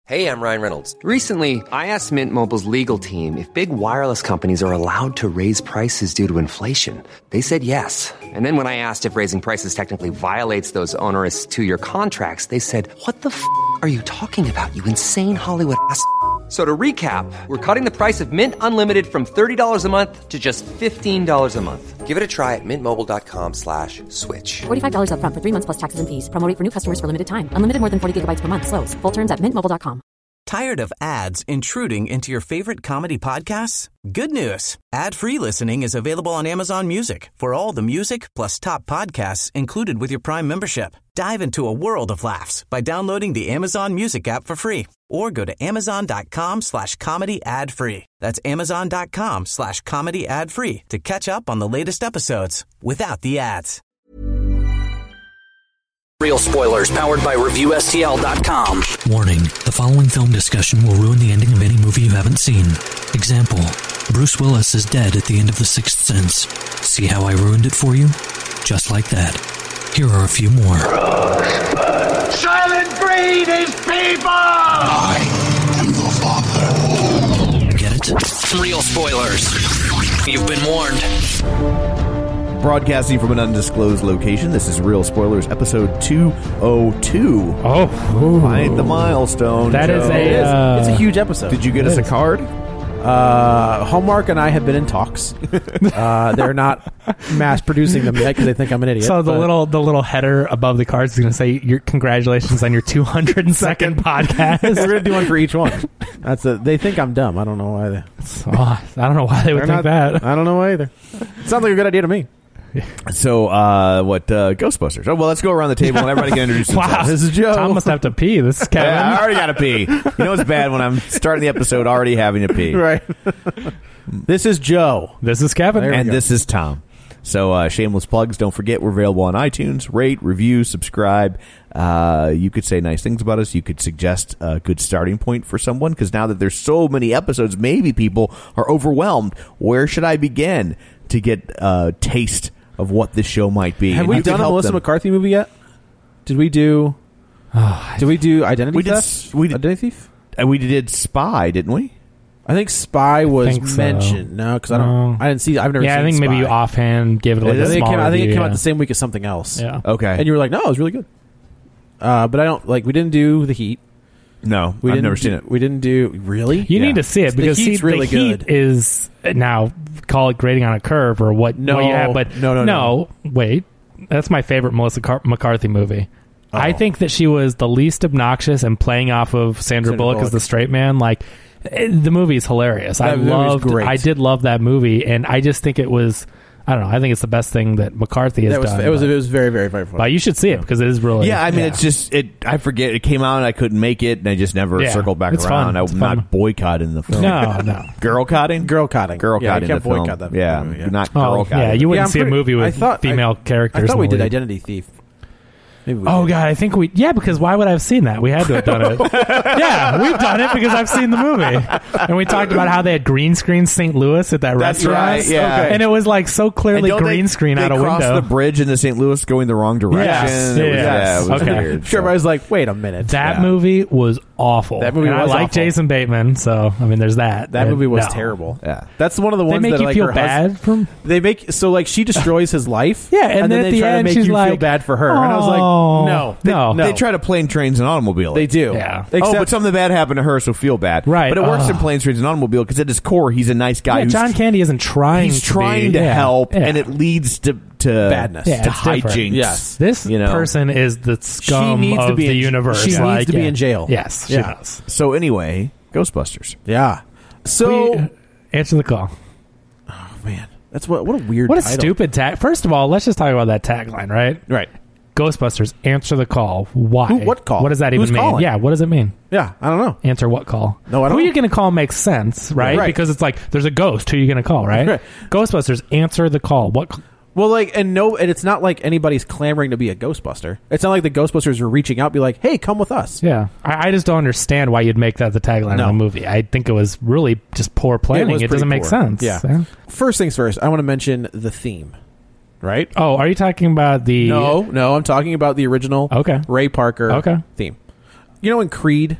Hey, I'm Ryan Reynolds. Recently, I asked Mint Mobile's legal team if big wireless companies are allowed to raise prices due to inflation. They said yes. And then when I asked if raising prices technically violates those onerous two-year contracts, they said, "What the f*** are you talking about, you insane Hollywood ass?" So to recap, we're cutting the price of Mint Unlimited from $30 a month to just $15 a month. Give it a try at mintmobile.com/switch. $45 up front for 3 months plus taxes and fees. Promo rate for new customers for limited time. Unlimited more than 40 gigabytes per month. Slows full terms at mintmobile.com. Tired of ads intruding into your favorite comedy podcasts? Good news. Ad-free listening is available on Amazon Music for all the music plus top podcasts included with your Prime membership. Dive into a world of laughs by downloading the Amazon Music app for free or go to amazon.com/comedy ad-free. That's amazon.com/comedy ad-free to catch up on the latest episodes without the ads. Real spoilers powered by ReviewSTL.com. Warning, the following film discussion will ruin the ending of any movie you haven't seen. Example, Bruce Willis is dead at the end of The Sixth Sense. See how I ruined it for you? Just like that. Here are a few more. Silent breed is people! I am the father. Get it? Real spoilers. You've been warned. Broadcasting from an undisclosed location, this is Real Spoilers, episode 202. Oh, Find the milestone. That Joe. is it's a huge episode. Did you get us a card? Hallmark and I have been in talks. They're not mass producing them yet because they think I'm an idiot. So the little header above the cards is going to say, "Your congratulations on your 202nd podcast." We're going to do one for each one. They think I'm dumb. I don't know why. I don't know why they would think that. I don't know why either. It sounds like a good idea to me. So, Ghostbusters? Oh, well, let's go around the table and everybody can introduce themselves. Wow, this is Joe. Tom must have to pee. This is Kevin. Yeah, I already got to pee. You know it's bad when I'm starting the episode already having to pee. Right. This is Joe. This is Kevin. And this is Tom. So, shameless plugs. Don't forget, we're available on iTunes. Rate, review, subscribe. You could say nice things about us. You could suggest a good starting point for someone, because now that there's so many episodes, maybe people are overwhelmed. Where should I begin to get a taste of what this show might be? Have we done a Melissa McCarthy movie yet? Did we do Identity Theft? Identity Thief? We did Spy, didn't we? I think Spy was mentioned. So. No, because I didn't see. I've never. Yeah, seen I think Spy. maybe you offhand gave it like a small I think it review, came out the same week as something else. Yeah. Okay. And you were like, "No, it was really good." But I don't like. We didn't do The Heat. No, I've never seen it. We didn't do really. You need to see it because the Heat's really the Heat good. is now call it grading on a curve or what? No, what you have, but no. Wait, that's my favorite Melissa McCarthy movie. Oh. I think that she was the least obnoxious and playing off of Sandra Bullock as the straight man. Like the movie is hilarious. I did love that movie, and I just think it was. I don't know. I think it's the best thing that McCarthy has done. It was very, very, very funny. But you should see it because it is really. Yeah, I mean, it's just I forget it came out and I couldn't make it, and I just never circled back around. I'm not boycotting the film. No. Girl-cotting? Girl-cotting. Girl-cotting you can't the film. boycott that Yeah, movie, not girl-cotting. Yeah, you wouldn't see a movie with female characters. I thought we in the did lead. Identity Thief. God, I think because why would I have seen that? We had to have done it. Yeah, we've done it because I've seen the movie. And we talked about how they had green screen St. Louis at that restaurant. Right, yeah. Okay. And it was like so clearly green screen out a window. They crossed the bridge into St. Louis going the wrong direction. Yes. It was weird. Sure, but I was like, wait a minute. That movie was awful. That movie was I like awful. Jason Bateman, so I mean there's that. That movie was terrible. Yeah. That's one of the ones they make that you like feel her bad from they make she destroys his life. Yeah, and then they at the try end to make she's you like, feel bad for her. And I was like, no. They try to plane, trains, and automobile. They do. Yeah. But something bad happened to her, so feel bad. Right. But it works in planes, trains, and automobile because at his core, he's a nice guy. Yeah, John Candy isn't trying. He's trying to help, and it leads to badness, to hijinks. Yes, this person is the scum of the universe. She needs to be in jail. Yes, she does. So anyway, Ghostbusters. Yeah. So answer the call. Oh man, that's what a weird. What a title. stupid tag. First of all, let's just talk about that tagline, right? Right. Ghostbusters, answer the call. Why? What call? What does that even Who's mean? calling? Yeah, what does it mean? Yeah, I don't know. Answer what call? No, I don't Who know. are you going to call makes sense, right? Right. Because it's like, there's a ghost. Who are you going to call, right? Right. Ghostbusters, answer the call. What? Well, and it's not like anybody's clamoring to be a Ghostbuster. It's not like the Ghostbusters are reaching out, be like, "Hey, come with us." Yeah, I just don't understand why you'd make that the tagline of the movie. I think it was really just poor planning. It doesn't make sense. Yeah. First things first, I want to mention the theme. Right? Oh, are you talking about the... No, I'm talking about the original Ray Parker theme. You know in Creed,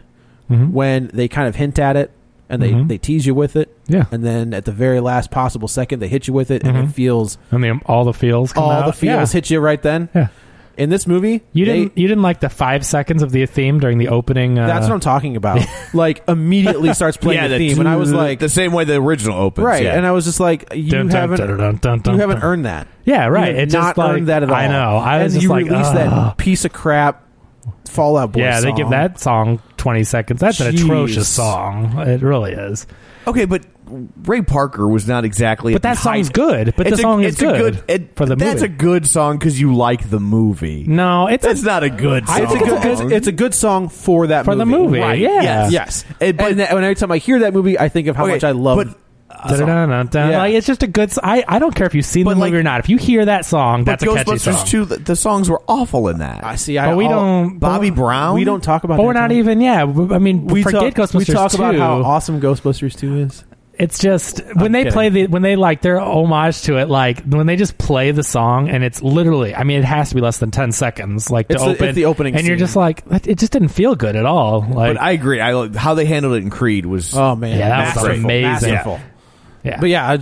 when they kind of hint at it and they tease you with it. Yeah. And then at the very last possible second, they hit you with it, and it feels... I mean, all the feels come out. All the feels hit you right then. Yeah. In this movie... You didn't like the 5 seconds of the theme during the opening... That's what I'm talking about. Like, immediately starts playing the theme, and I was like... The same way the original opens. Right, and I was just like, you haven't earned that. Yeah, right. It's not earned that at all. I know. I was just like... released that piece of crap Fall Out Boy song. Yeah, they give that song 20 seconds. That's an atrocious song. It really is. Okay, but Ray Parker was not exactly... But that song's good. But the song is good for the movie. That's a good song because you like the movie. No, that's not a good song. It's a good song for that movie. For the movie, right. yeah. Yes. But every time I hear that movie, I think of how much I love... Like, it's just a good... I don't care if you've seen the movie or not. If you hear that song, that's a catchy song. Ghostbusters 2, the songs were awful in that. I see. But we don't... Bobby Brown? We don't talk about that. But we're not even... Yeah. I mean, forget Ghostbusters 2. We talk about how awesome Ghostbusters 2 is. It's just when they play when they like their homage to it, like when they just play the song and it's literally, I mean, it has to be less than 10 seconds, like to open. It's the opening, and you're just like, it just didn't feel good at all. Like, but I agree. How they handled it in Creed was that was amazing. Yeah, but yeah,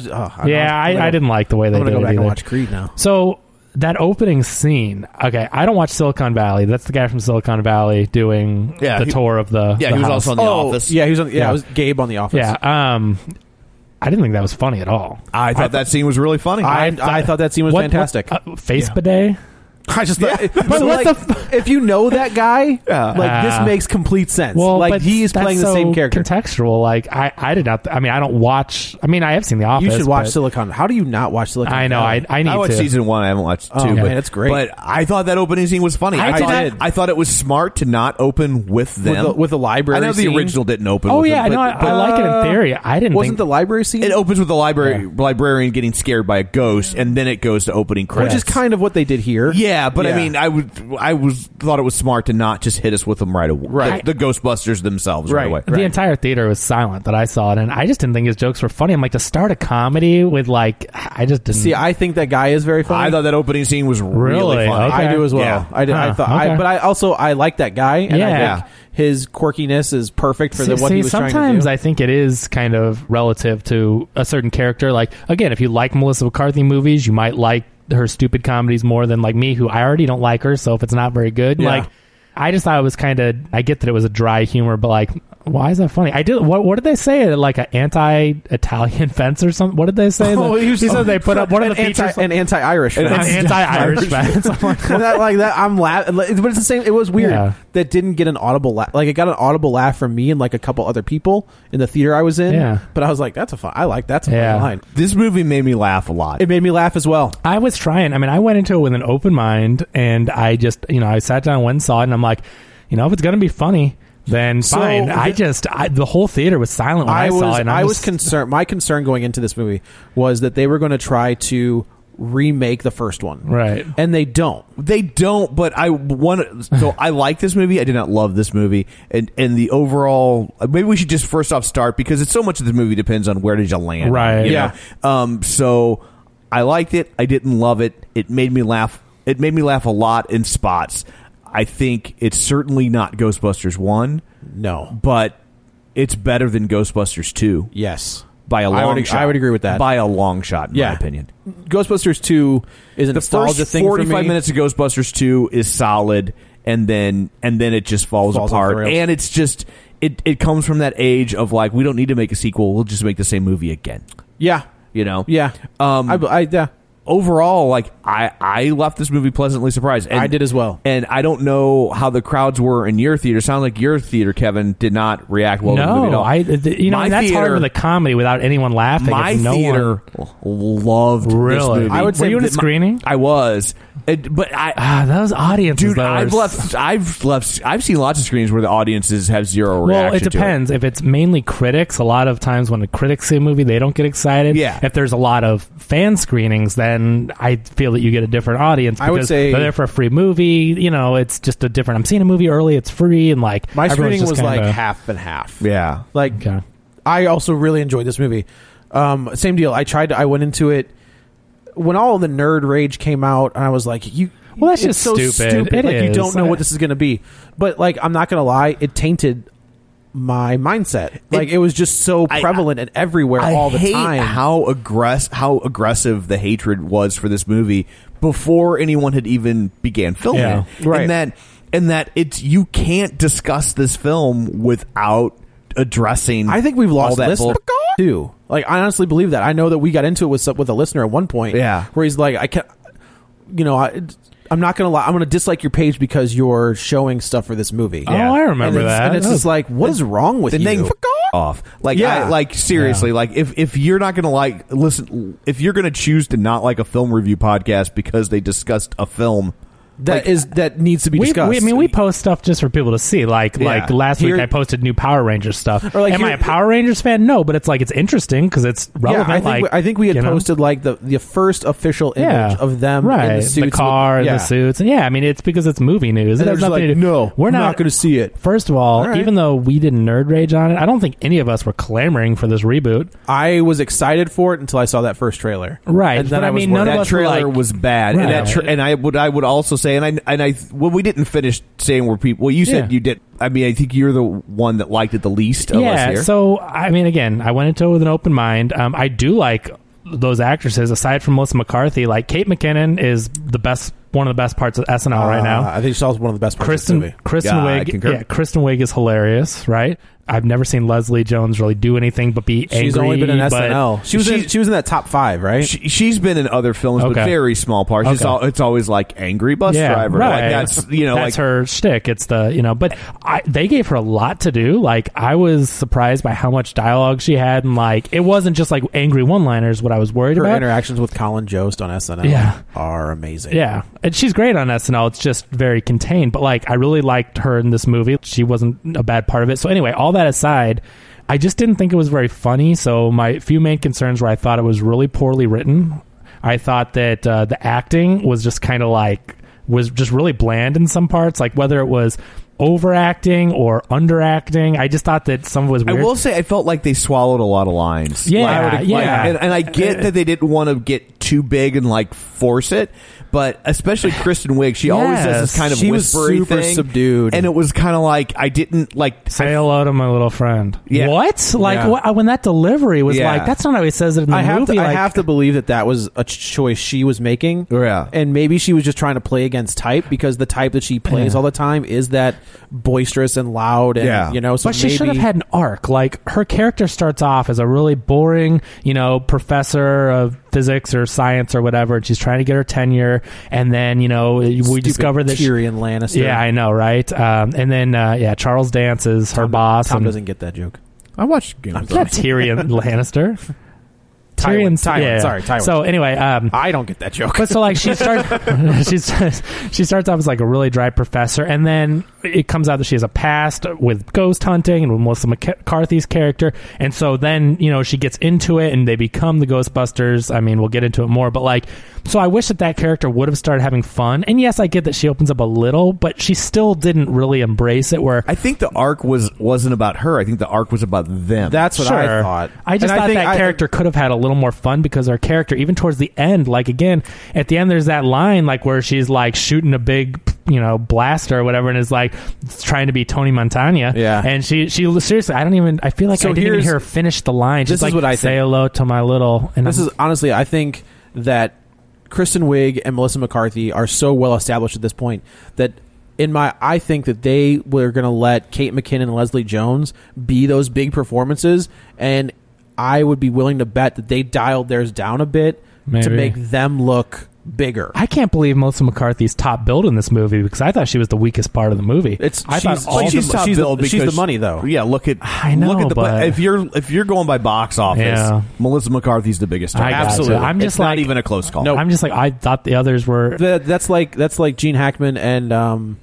I didn't like the way they did it. I'm gonna go back either. and watch Creed now. So that opening scene, okay, I don't watch Silicon Valley. That's the guy from Silicon Valley doing the tour of the. Yeah, the he was house. also on The Office. Yeah, he was on. Yeah, it was Gabe on The Office. Yeah. I didn't think that was funny at all. I thought that scene was really funny. I thought that scene was fantastic. Face bidet? I just thought, if you know that guy, this makes complete sense. Well, like he is playing the same character. Contextual. Like I did not. I mean, I don't watch. I mean, I have seen The Office. You should watch Silicon. How do you not watch Silicon? I know. Valley? I need to. I watched season 1. I haven't watched 2. Man, but it's great. But I thought that opening scene was funny. I thought it was smart to not open with them with the library. I know scene. the original didn't open. Oh with yeah, them, I like it in theory. I didn't. Wasn't the library scene? It opens with the librarian getting scared by a ghost, and then it goes to opening credits, which is kind of what they did here. Yeah, but I mean, I thought it was smart to not just hit us with them right away. Right, the Ghostbusters themselves right away. The entire theater was silent that I saw it, and I just didn't think his jokes were funny. I'm like, to start a comedy with I just didn't see. I think that guy is very funny. I thought that opening scene was really funny. Okay. I do as well. Yeah. I did. I thought, but I like that guy. And I think his quirkiness is perfect for what he was trying to do. Sometimes I think it is kind of relative to a certain character. Like, again, if you like Melissa McCarthy movies, you might like her stupid comedies more than like me, who I already don't like her. So if it's not very good, like, I just thought it was kind of. I get that it was a dry humor, but like, why is that funny? I did. What did they say? Like an anti-Italian fence or something? What did they say? He said they put up one of the features, an anti-Irish fence. An anti-Irish fence. that I'm laughing, but it's the same. It was weird that didn't get an audible laugh. Like, it got an audible laugh from me and like a couple other people in the theater I was in. Yeah. But I was like, that's a fun. I like that's a fun line. This movie made me laugh a lot. It made me laugh as well. I was trying. I mean, I went into it with an open mind, and I just, I sat down, went and saw it, and I'm like, if it's gonna be funny, then fine. The whole theater was silent when I saw it. And I was concerned. My concern going into this movie was that they were going to try to remake the first one, right? And they don't. But I want. So I like this movie. I did not love this movie, and the overall. Maybe we should just first off start, because it's so much of the movie depends on where did you land, right? You know? So I liked it. I didn't love it. It made me laugh. It made me laugh a lot in spots. I think it's certainly not Ghostbusters 1. No. But it's better than Ghostbusters 2. Yes. By a long shot. I would agree with that. By a long shot, in my opinion. Ghostbusters 2 is a nostalgia thing for me. The first 45 minutes of Ghostbusters 2 is solid, and then it just falls apart. And it's just... It comes from that age of, like, we don't need to make a sequel. We'll just make the same movie again. Yeah. Yeah. Yeah. Overall, like, I left this movie pleasantly surprised. And, I did as well. And I don't know how the crowds were in your theater. Sounds like your theater, Kevin, did not react well to the movie at all. That's hard with a comedy without anyone laughing. My theater loved this movie. I would say, were you in a screening? I was. But those audiences, dude, I've seen lots of screenings where the audiences have zero reaction. Well, it depends. If it's mainly critics, a lot of times when the critics see a movie, they don't get excited. Yeah. If there's a lot of fan screenings, then I feel that you get a different audience. I would say they're there for a free movie. It's just a different. I'm seeing a movie early; it's free, and like my screening was like half and half. Yeah, like I also really enjoyed this movie. Same deal. I went into it when all the nerd rage came out, and I was like, well, that's just so stupid. Like, you don't know what this is going to be. But like, I'm not going to lie, it tainted my mindset. Like it was just so prevalent and everywhere all the time. How aggressive the hatred was for this movie before anyone had even began filming it. Right. And that it's you can't discuss this film without addressing. I think we've lost that listeners too. Like I honestly believe that. I know that we got into it with a listener at one point. Yeah, where he's like, I can't. I'm not gonna lie. I'm gonna dislike your page because you're showing stuff for this movie. Yeah. Oh, I remember that. And it's just like, what is wrong with you? Off. Like, seriously, like if you're not gonna listen, if you're gonna choose to not like a film review podcast because they discussed a film that needs to be discussed. We post stuff just for people to see. Like last week, I posted new Power Rangers stuff. Am I a Power Rangers fan? No, but it's like it's interesting because it's relevant. Yeah, I think we had posted like the first official image of them in the suits, the car and the suits, and it's because it's movie news. And it has nothing to do. No, we're not going to see it. First of all, even though we didn't nerd rage on it, I don't think any of us were clamoring for this reboot. I was excited for it until I saw that first trailer. Right, and then but none of us trailer was bad, and I would also say, we didn't finish saying where people. Well, you said you did. I mean, I think you're the one that liked it the least of us here. So again, I went into it with an open mind. I do like those actresses aside from Melissa McCarthy. Like Kate McKinnon is one of the best parts of SNL right now. I think she's also one of the best parts of the movie. Kristen Wiig. Kristen Wiig is hilarious, right? I've never seen Leslie Jones really do anything but be angry. She's only been in SNL. She was in that top 5, right? She's been in other films, but very small parts. It's always like angry bus driver. Right. Like that's that's her shtick. It's the but they gave her a lot to do. Like I was surprised by how much dialogue she had, and like it wasn't just like angry one-liners. What I was worried about. Her interactions with Colin Jost on SNL are amazing. Yeah, and she's great on SNL. It's just very contained. But like I really liked her in this movie. She wasn't a bad part of it. So anyway, all that aside, I just didn't think it was very funny. So my few main concerns were I thought it was really poorly written. I thought that the acting was just kind of was just really bland in some parts, like whether it was overacting or underacting. I just thought that some of it was weird. I will say I felt like they swallowed a lot of lines. And I get that they didn't want to get too big and like force it, but especially Kristen Wiig, she always does this kind of whispery was super thing, subdued, and it was kind of like I didn't like say hello to my little friend. Yeah. What? Like when that delivery was like that's not how he says it in the movie. I have to believe that was a choice she was making. Yeah, and maybe she was just trying to play against type because the type that she plays all the time is that boisterous and loud, and So but she should have had an arc. Like her character starts off as a really boring, professor of physics or science or whatever, and she's trying to get her tenure, and then we discover that Tyrion Lannister. Yeah, I know, right? And then Charles Dance is her boss. Tom doesn't get that joke. I watched Game of Thrones. Tyrion Lannister. Tywin. Sorry, Tywin. So anyway, I don't get that joke. But so like she starts off as like a really dry professor, and then it comes out that she has a past with ghost hunting and with Melissa McCarthy's character, and so then she gets into it and they become the Ghostbusters. I mean, we'll get into it more, but like, so I wish that character would have started having fun. And yes, I get that she opens up a little, but she still didn't really embrace it. Where I think the arc wasn't about her. I think the arc was about them. That's what I thought. I just thought that character could have had a little more fun because our character, even towards the end, like again at the end, there's that line like where she's like shooting a big blaster or whatever, and is like trying to be Tony Montana. Yeah, and she seriously, I feel like I didn't even hear her finish the line. She's like, what I say hello to my little. And this is honestly, I think that Kristen Wiig and Melissa McCarthy are so well established at this point that I think that they were going to let Kate McKinnon and Leslie Jones be those big performances, and I would be willing to bet that they dialed theirs down a bit to make them look bigger. I can't believe Melissa McCarthy's top billed in this movie because I thought she was the weakest part of the movie. She's top billed because she's the money though. Yeah, I know. Look at if you're going by box office, Melissa McCarthy's the biggest star. Absolutely. I'm just not even a close call. No, I'm just like I thought the others were. That's like Gene Hackman and Marlon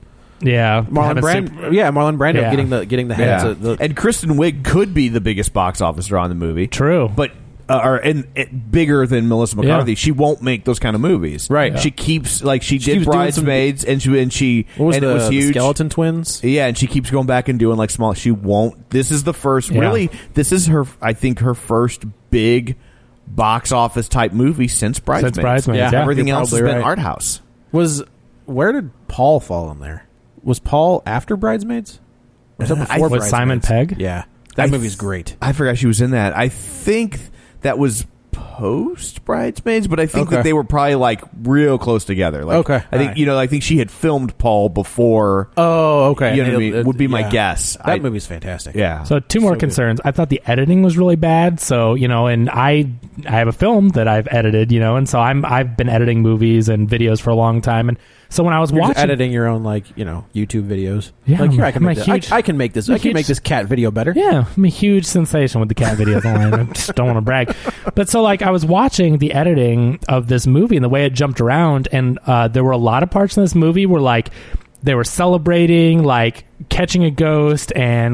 Brando getting the heads. And Kristen Wiig could be the biggest box office draw in the movie. True, but. Bigger than Melissa McCarthy. She won't make those kind of movies. Right. She keeps she did Bridesmaids and she it was huge. The Skeleton Twins. Yeah, and she keeps going back and doing like small. She won't. This is the first. Really, this is her. I think her first big box office type movie since Bridesmaids. Everything else has been art house. Where did Paul fall in there? Was Paul after Bridesmaids? Was that before with Simon Pegg? Yeah. That movie's great. I forgot she was in that. I think that was post Bridesmaids, but I think that they were probably like real close together. Like, okay. I think, I think she had filmed Paul before. Oh, okay. You know what I mean? Would be my guess. That movie's fantastic. Yeah. So two more concerns. Good. I thought the editing was really bad. So, and I have a film that I've edited, and so I've been editing movies and videos for a long time. And so when I was watching, editing your own YouTube videos, yeah, like here I can make this. I can make this. I can make this cat video better. Yeah, I'm a huge sensation with the cat videos online. I just don't want to brag, but so I was watching the editing of this movie and the way it jumped around, and there were a lot of parts in this movie where they were celebrating catching a ghost, and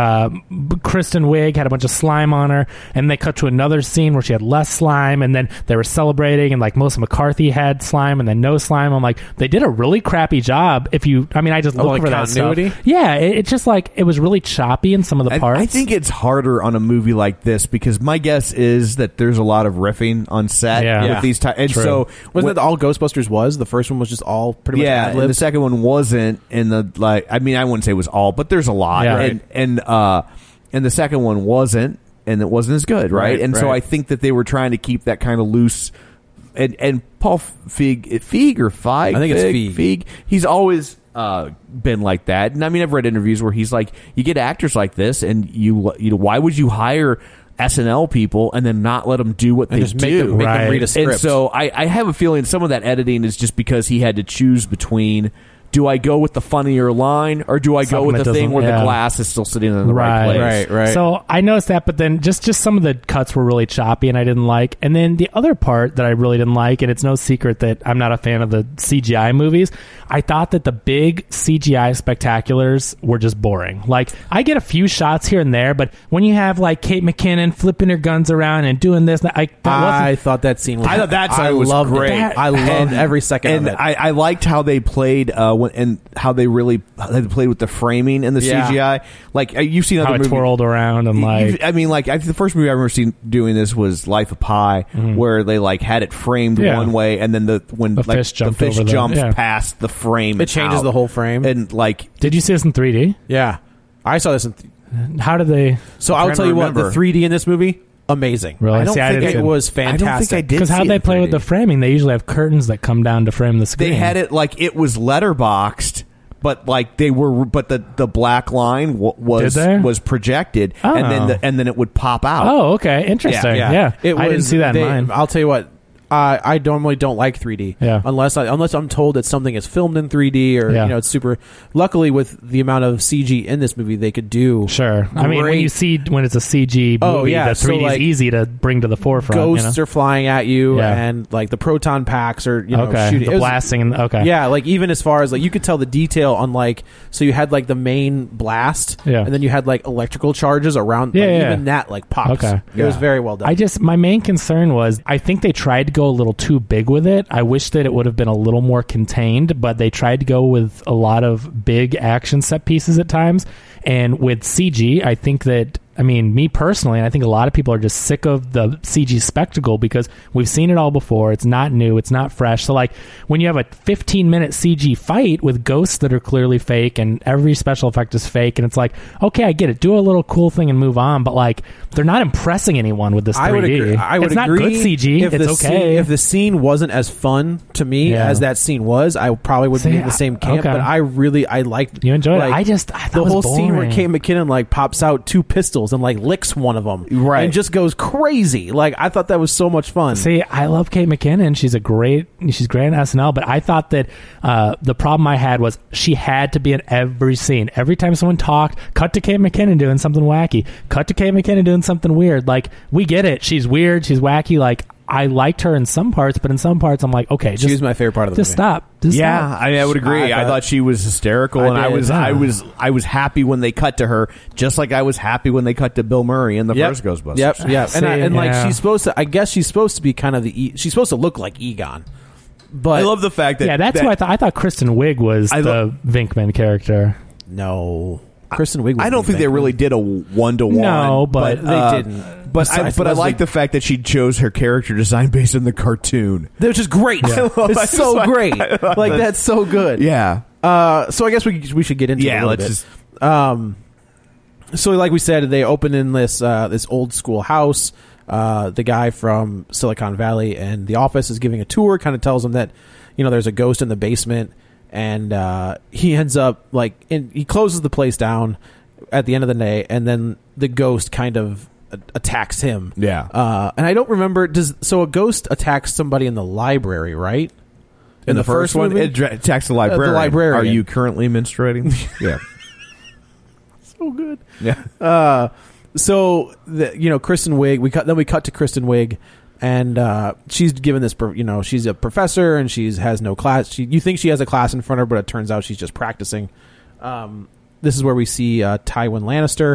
Kristen Wiig had a bunch of slime on her, and they cut to another scene where she had less slime, and then they were celebrating, and Melissa McCarthy had slime and then no slime. I'm like, they did a really crappy job. I just look for that stuff. Yeah, it's just it was really choppy in some of the parts. I think it's harder on a movie like this because my guess is that there's a lot of riffing on set with these types. And so wasn't that all Ghostbusters was? The first one was just all pretty much ad-libbed? And the second one wasn't. And I wouldn't say it was all, but there's a lot. Yeah, right. And the second one wasn't, and it wasn't as good, right? And so I think that they were trying to keep that kind of loose. And Paul Feig or Feig? I think it's Feig. Feig. He's always been like that. And I've read interviews where he's like, you get actors like this, and why would you hire SNL people and then not let them do what they just do? Make them read a script. And so I have a feeling some of that editing is just because he had to choose between, do I go with the funnier line, or do I go with the thing where the glass is still sitting in the right place? Right. So I noticed that, but then just some of the cuts were really choppy, and I didn't like. And then the other part that I really didn't like, and it's no secret that I'm not a fan of the CGI movies, I thought that the big CGI spectaculars were just boring. I get a few shots here and there, but when you have Kate McKinnon flipping her guns around and doing this, I thought that scene was... I thought that scene was great. I loved every second of it. And I liked how they played... and how they played with the framing and the CGI. You've seen other movies. How it twirled around and the first movie I've ever seen doing this was Life of Pi, where they had it framed one way, and then the fish jumps past the frame. It changes the whole frame. And did you see this in 3D? Yeah, I saw this in. How did they? So I'll tell you what, the 3D in this movie, amazing. Really? I don't think it was fantastic. I don't think I did. Because how they play with the framing, they usually have curtains that come down to frame the screen. They had it it was letterboxed, but the black line was projected, and then it would pop out. Oh, okay, interesting. Yeah. I didn't see that in mine. I'll tell you what. I normally don't like 3D unless I'm told that something is filmed in 3D or it's super. Luckily, with the amount of CG in this movie, they could do sure. I mean, when it's a CG movie, the 3D is easy to bring to the forefront. Ghosts are flying at you, and the proton packs are shooting. The blasting. Even as far as you could tell the detail on so you had the main blast, and then you had electrical charges around. Even that pops. Okay, it was very well done. My main concern was I think they tried to go a little too big with it. I wish that it would have been a little more contained, but they tried to go with a lot of big action set pieces at times. And with CG, I think that, me personally, and I think a lot of people are just sick of the CG spectacle because we've seen it all before. It's not new. It's not fresh. So, when you have a 15-minute CG fight with ghosts that are clearly fake and every special effect is fake, and it's okay, I get it. Do a little cool thing and move on, but, they're not impressing anyone with this 3D. I would agree. It's not good CG. It's okay. If the scene wasn't as fun to me as that scene was, I probably would be in the same camp, but I liked... You enjoyed it? I thought the whole boring. Scene where Kate McKinnon, pops out 2 pistols and licks one of them, right, and just goes crazy. I thought that was so much fun. See, I love Kate McKinnon. She's great in SNL, but I thought that the problem I had was she had to be in every scene. Every time someone talked, cut to Kate McKinnon doing something wacky, cut to Kate McKinnon doing something weird. We get it. She's weird. She's wacky. I liked her in some parts, but in some parts, I'm okay. She was my favorite part of the movie. Stop. Stop. I would agree. I thought she was hysterical, and I was happy when they cut to her, just like I was happy when they cut to Bill Murray in the first Ghostbusters. Yep. She's supposed to. I guess she's supposed to be kind of she's supposed to look like Egon. But I love the fact that that's what I thought. I thought Kristen Wiig was the Venkman character. No. Kristen Wiig. I don't think they really did a 1-to-1. No, but they didn't. But I like the fact that she chose her character design based on the cartoon, which is great. Yeah. It's so great. That's so good. Yeah. So I guess we should get into it a little bit. So like we said, they open in this old school house. The guy from Silicon Valley and The Office is giving a tour, kind of tells them that, there's a ghost in the basement, and he ends up he closes the place down at the end of the day, and then the ghost kind of attacks him. Yeah. And I don't remember, so a ghost attacks somebody in the library, right? In the first one, it attacks the librarian. The librarian. Are you currently menstruating? Yeah. So good. Yeah. So Kristen Wiig. We cut to Kristen Wiig, and she's given this. She's a professor, and she has no class. You think she has a class in front of her, but it turns out she's just practicing. This is where we see Tywin Lannister,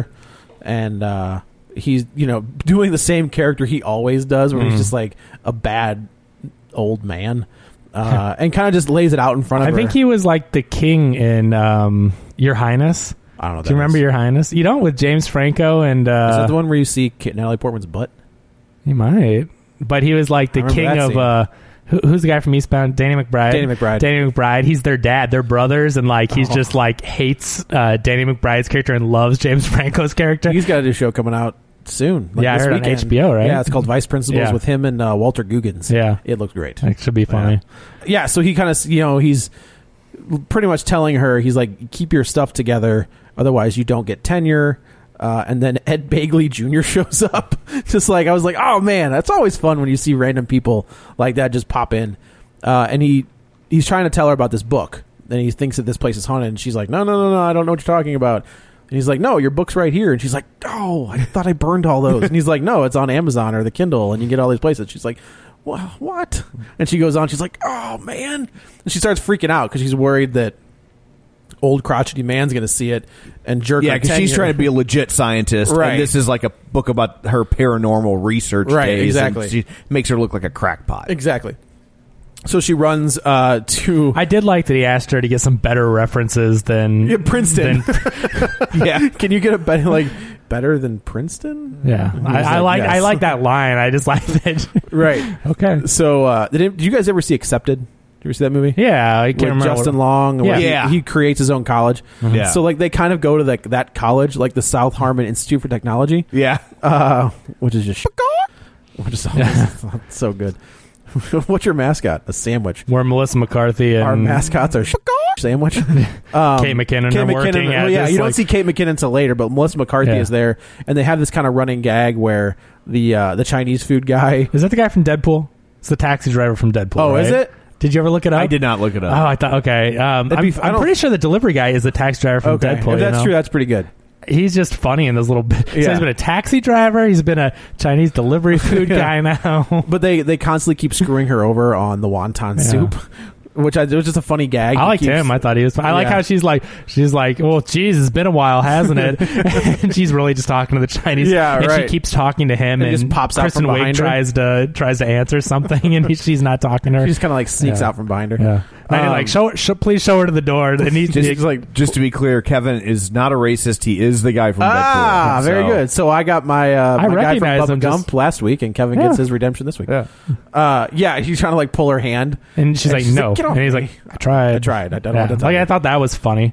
and he's doing the same character he always does, where he's just like a bad old man, and kind of just lays it out in front of her. I think he was like the king in Your Highness. I don't know. Do you remember Your Highness? You don't, with James Franco and... is that the one where you see Natalie Portman's butt? He might. But he was like the king of... who's the guy from Eastbound? Danny McBride. Danny McBride. He's their dad. They're brothers, and he's just hates Danny McBride's character and loves James Franco's character. He's got a new show coming out soon. I heard on HBO, right? Yeah, it's called Vice Principals with him and Walter Goggins. Yeah. It looks great. It should be funny. Yeah, so he kind of, he's pretty much telling her, he's like, keep your stuff together, otherwise you don't get tenure. And then Ed Begley Jr. shows up. Just I was like, oh man, that's always fun when you see random people like that just pop in. And he's trying to tell her about this book. And he thinks that this place is haunted. And she's like, no, I don't know what you're talking about. And he's like, no, your book's right here. And she's like, oh, I thought I burned all those. And he's like, no, it's on Amazon or the Kindle, and you get all these places. She's like, well, what? And she goes on. She's like, oh man. And she starts freaking out because she's worried that old crotchety man's going to see it and jerk. Yeah, because she's trying to be a legit scientist, right? And this is like a book about her paranormal research days. Exactly. And she makes her look like a crackpot. Exactly. So she runs to... I did like that he asked her to get some better references than... Princeton. Yeah. Can you get a better than Princeton? Yeah. I like that line. I just like that. Right. Okay. So did you guys ever see Accepted? Did you ever see that movie? Yeah. I can't remember. Justin Long. Yeah. He creates his own college. Mm-hmm. Yeah. So they kind of go to that college, like the South Harmon Institute for Technology. Yeah. Which is just... Which is so good. What's your mascot? A sandwich. Where Melissa McCarthy and... Our mascots are sandwich. Kate McKinnon are working at this, you don't see Kate McKinnon until later, but Melissa McCarthy is there, and they have this kind of running gag where the Chinese food guy... Is that the guy from Deadpool? It's the taxi driver from Deadpool, Oh, right? Is it? Did you ever look it up? I did not look it up. Oh, I thought, okay. I'm pretty sure the delivery guy is the taxi driver from Deadpool. If that's true, that's pretty good. He's just funny in those little bit. Yeah. So he's been a taxi driver. He's been a Chinese delivery food guy now. But they constantly keep screwing her over on the wonton soup, which it was just a funny gag. I liked him. I thought he was fun. I like how she's like, well, geez, it's been a while, hasn't it? And she's really just talking to the Chinese. Yeah, and she keeps talking to him, and just pops out Kristen from behind Wiig tries to answer something, and she's not talking to her. She just kind of sneaks out from behind her. Yeah. Please show her to the door. And he's just to be clear, Kevin is not a racist. He is the guy from Deadpool. Ah, very good. So I got my guy from Bubba Gump last week, and Kevin gets his redemption this week. Yeah. He's trying to pull her hand, and she's like, no. And he's like, I tried. I don't know what to tell you. I thought that was funny.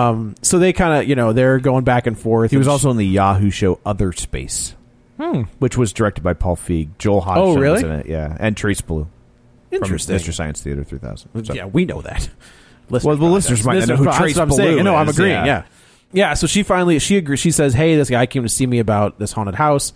So they kind of, they're going back and forth. He was also in the Yahoo show Other Space, which was directed by Paul Feig. Joel Hodgson was in it, and Trace Blue. Interesting. From Mr. Science Theater 3000. So. Yeah, we know that. The listeners might not know who Trace Blue is. No, I'm agreeing, yeah. So she agrees. She says, hey, this guy came to see me about this haunted house.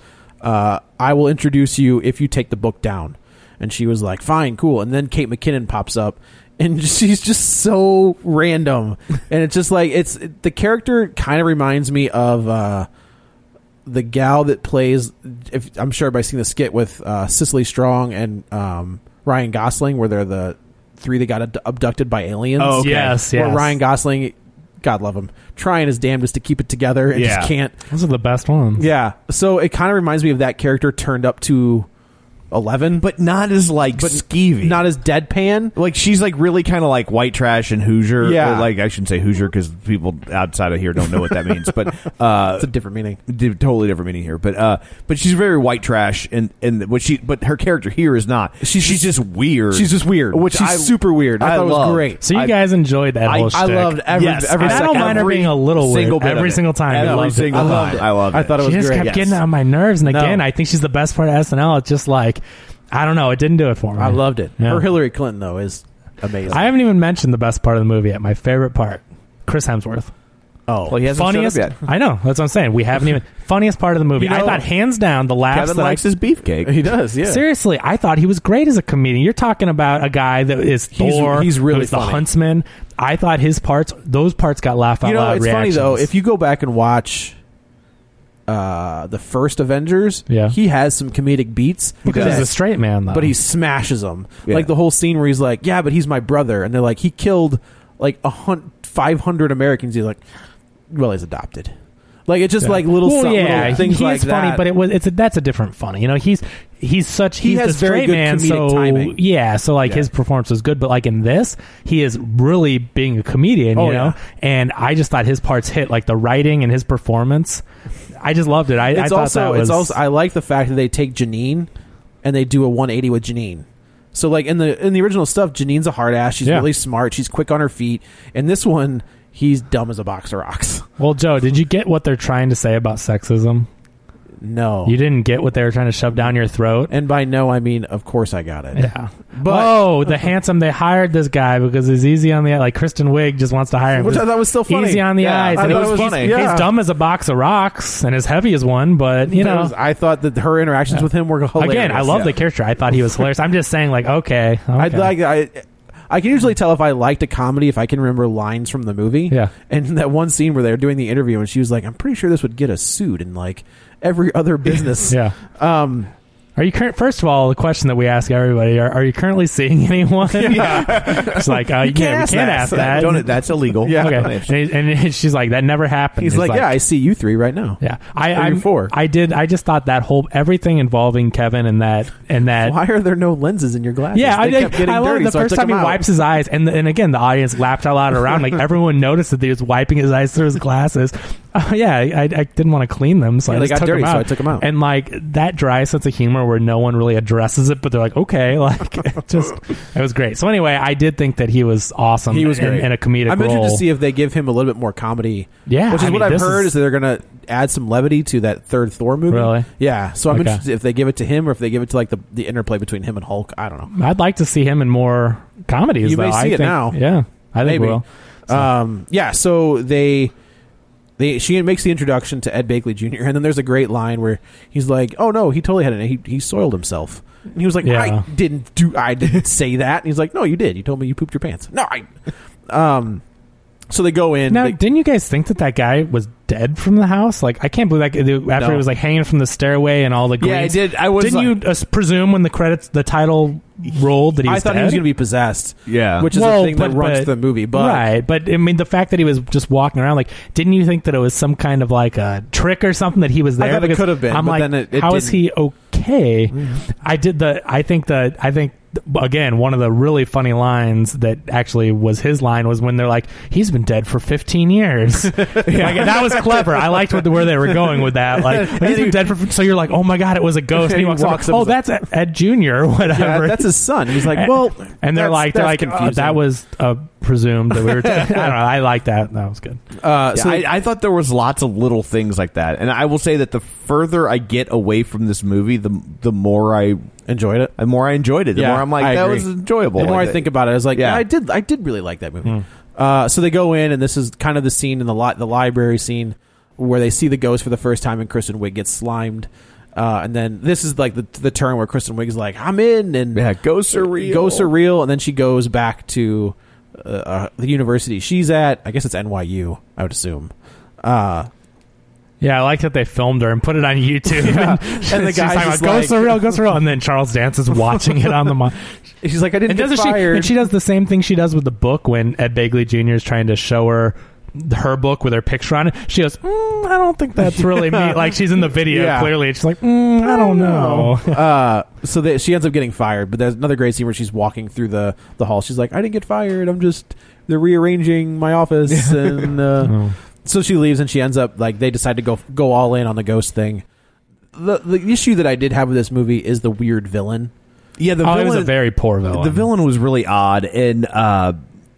I will introduce you if you take the book down. And she was like, fine, cool. And then Kate McKinnon pops up, and she's just so random. And it's just the character kind of reminds me of the gal that plays, I'm sure everybody's seen the skit with Cicely Strong and Ryan Gosling, where they're the three that got abducted by aliens. Oh, okay. Yes. Where Ryan Gosling, God love him, trying his damnedest to keep it together and just can't. Those are the best ones. Yeah. So it kind of reminds me of that character turned up to 11, but not as skeevy, not as deadpan. Like she's like really kind of like white trash and Hoosier. Yeah, like I shouldn't say Hoosier because people outside of here don't know what that means. But it's a different meaning, totally different meaning here. But she's very white trash, and but her character here is not. She's just weird. She's just weird. She's super weird. I thought it was great. So you guys enjoyed that whole shtick. I loved every second. I don't mind her being a little weird every single time. I loved it. I loved it. I thought it was great. She just kept getting on my nerves, and again, I think she's the best part of SNL. It's just like, I don't know, it didn't do it for me. I loved it. Yeah. Her Hillary Clinton though is amazing. I haven't even mentioned the best part of the movie yet. My favorite part, Chris Hemsworth. Oh, well, he hasn't funniest, showed up yet. I know. That's what I'm saying. We haven't even funniest part of the movie. I thought hands down the laughs. Kevin likes his beefcake. He does. Yeah. Seriously, I thought he was great as a comedian. You're talking about a guy that is Thor. He's really the Huntsman. I thought those parts got laugh out loud. It's reactions. funny though. If you go back and watch the first Avengers, he has some comedic beats because he's a straight man though. But he smashes them. Like the whole scene where he's like, "Yeah, but he's my brother," and they're like, "He killed like 500 Americans." He's like, "Well, he's adopted." Like it's just like little things he's like funny, that. But that's a different funny. You know, he's the straight man, so timing. His performance was good. But like in this, he is really being a comedian. You know, and I just thought his parts hit, like the writing and his performance. I just loved it. I thought that was. I like the fact that they take Janine and they do a 180 with Janine. So like in the original stuff, Janine's a hard ass. She's really smart. She's quick on her feet. In this one, he's dumb as a box of rocks. Well, Joe, did you get what they're trying to say about sexism? No. You didn't get what they were trying to shove down your throat? And by no, I mean, of course I got it. Yeah. But they hired this guy because he's easy on the eye. Like Kristen Wiig just wants to hire him. Which I thought was still funny. Easy on the eyes. I thought it was funny. He's dumb as a box of rocks and as heavy as one, but, you know. I thought that her interactions with him were hilarious. Again, I love the character. I thought he was hilarious. I'm just saying, like, okay. I can usually tell if I liked a comedy if I can remember lines from the movie. Yeah. And that one scene where they're doing the interview and she was like, "I'm pretty sure this would get us sued in like every other business." Yeah. Are you first of all, the question that we ask everybody: Are you currently seeing anyone? Yeah. It's like we can't ask that. That's illegal. Yeah. Okay. And she's like, "That never happened." He's like, "Yeah, I see you three right now." Yeah. I'm 4. I just thought that whole everything involving Kevin and that. Why are there no lenses in your glasses? Yeah, they kept getting I love dirty, the first time he wipes his eyes, and again the audience laughed out loud around. Like everyone noticed that he was wiping his eyes through his glasses. I didn't want to clean them, so I just took them out. So I took them out. And like that dry sense of humor where no one really addresses it, but they're like, okay, like it was great. So anyway, I did think that he was awesome. He was great in a comedic role. I'm interested to see if they give him a little bit more comedy. Yeah, which is what I've heard is that they're going to add some levity to that third Thor movie. Really? Yeah. So I'm interested if they give it to him or if they give it to like the interplay between him and Hulk. I don't know. I'd like to see him in more comedies. You may see it now. Yeah, I think we will. So she makes the introduction to Ed Begley Jr. and then there's a great line where he's like, "Oh no, he totally had it. He soiled himself." And he was like, "I didn't say that." And he's like, "No, you did. You told me you pooped your pants." No, So they go in. Now, didn't you guys think that guy was dead from the house? Like, I can't believe that after it was like hanging from the stairway and all the greens. Yeah, I did. Didn't you presume when the title rolled that he was I thought dead? he was going to be possessed. Yeah. Which is the thing that runs the movie. But right. But, I mean, the fact that he was just walking around, like, didn't you think that it was some kind of, like, a trick or something that he was there? I thought it could have been. I'm but like, then it how is he okay? Mm-hmm. I think again, one of the really funny lines that actually was his line was when they're like, "He's been dead for 15 years." Like, that was clever. I liked where they were going with that. Like, he's been dead for. So you're like, "Oh my god, it was a ghost." And he walks up. Oh, that's Ed Jr. or whatever. Yeah, that's his son. He's like, "Well," and they're like, confusing. "That was presumed that we were." I don't know. I like that. That was good. I thought there was lots of little things like that, and I will say that the further I get away from this movie, the more I enjoyed it. The more I enjoyed it. The more I'm like, that was enjoyable. The more I think about it, I was like, I did really like that movie. So they go in, and this is kind of the scene in the library scene where they see the ghost for the first time, and Kristen Wiig gets slimed. And then this is like the turn where Kristen Wiig is like, "I'm in," and ghosts are real. Ghosts are real, and then she goes back to the university she's at. I guess it's NYU, I would assume. Yeah, I like that they filmed her and put it on YouTube. Yeah. And the guy's just like, "Ghosts are real," and then Charles Dance is watching it on the monitor. She's like, "I didn't get fired." And she does the same thing she does with the book when Ed Begley Jr. is trying to show her her book with her picture on it. She goes, I don't think that's really me. Like, she's in the video clearly, and she's like, I don't know. So she ends up getting fired. But there's another great scene where she's walking through the hall. She's like, I didn't get fired. They're rearranging my office. And so she leaves, and she ends up, like, they decide to go all in on the ghost thing. The issue that I did have with this movie is the weird villain. Yeah, the villain was a very poor villain. The villain was really odd, and I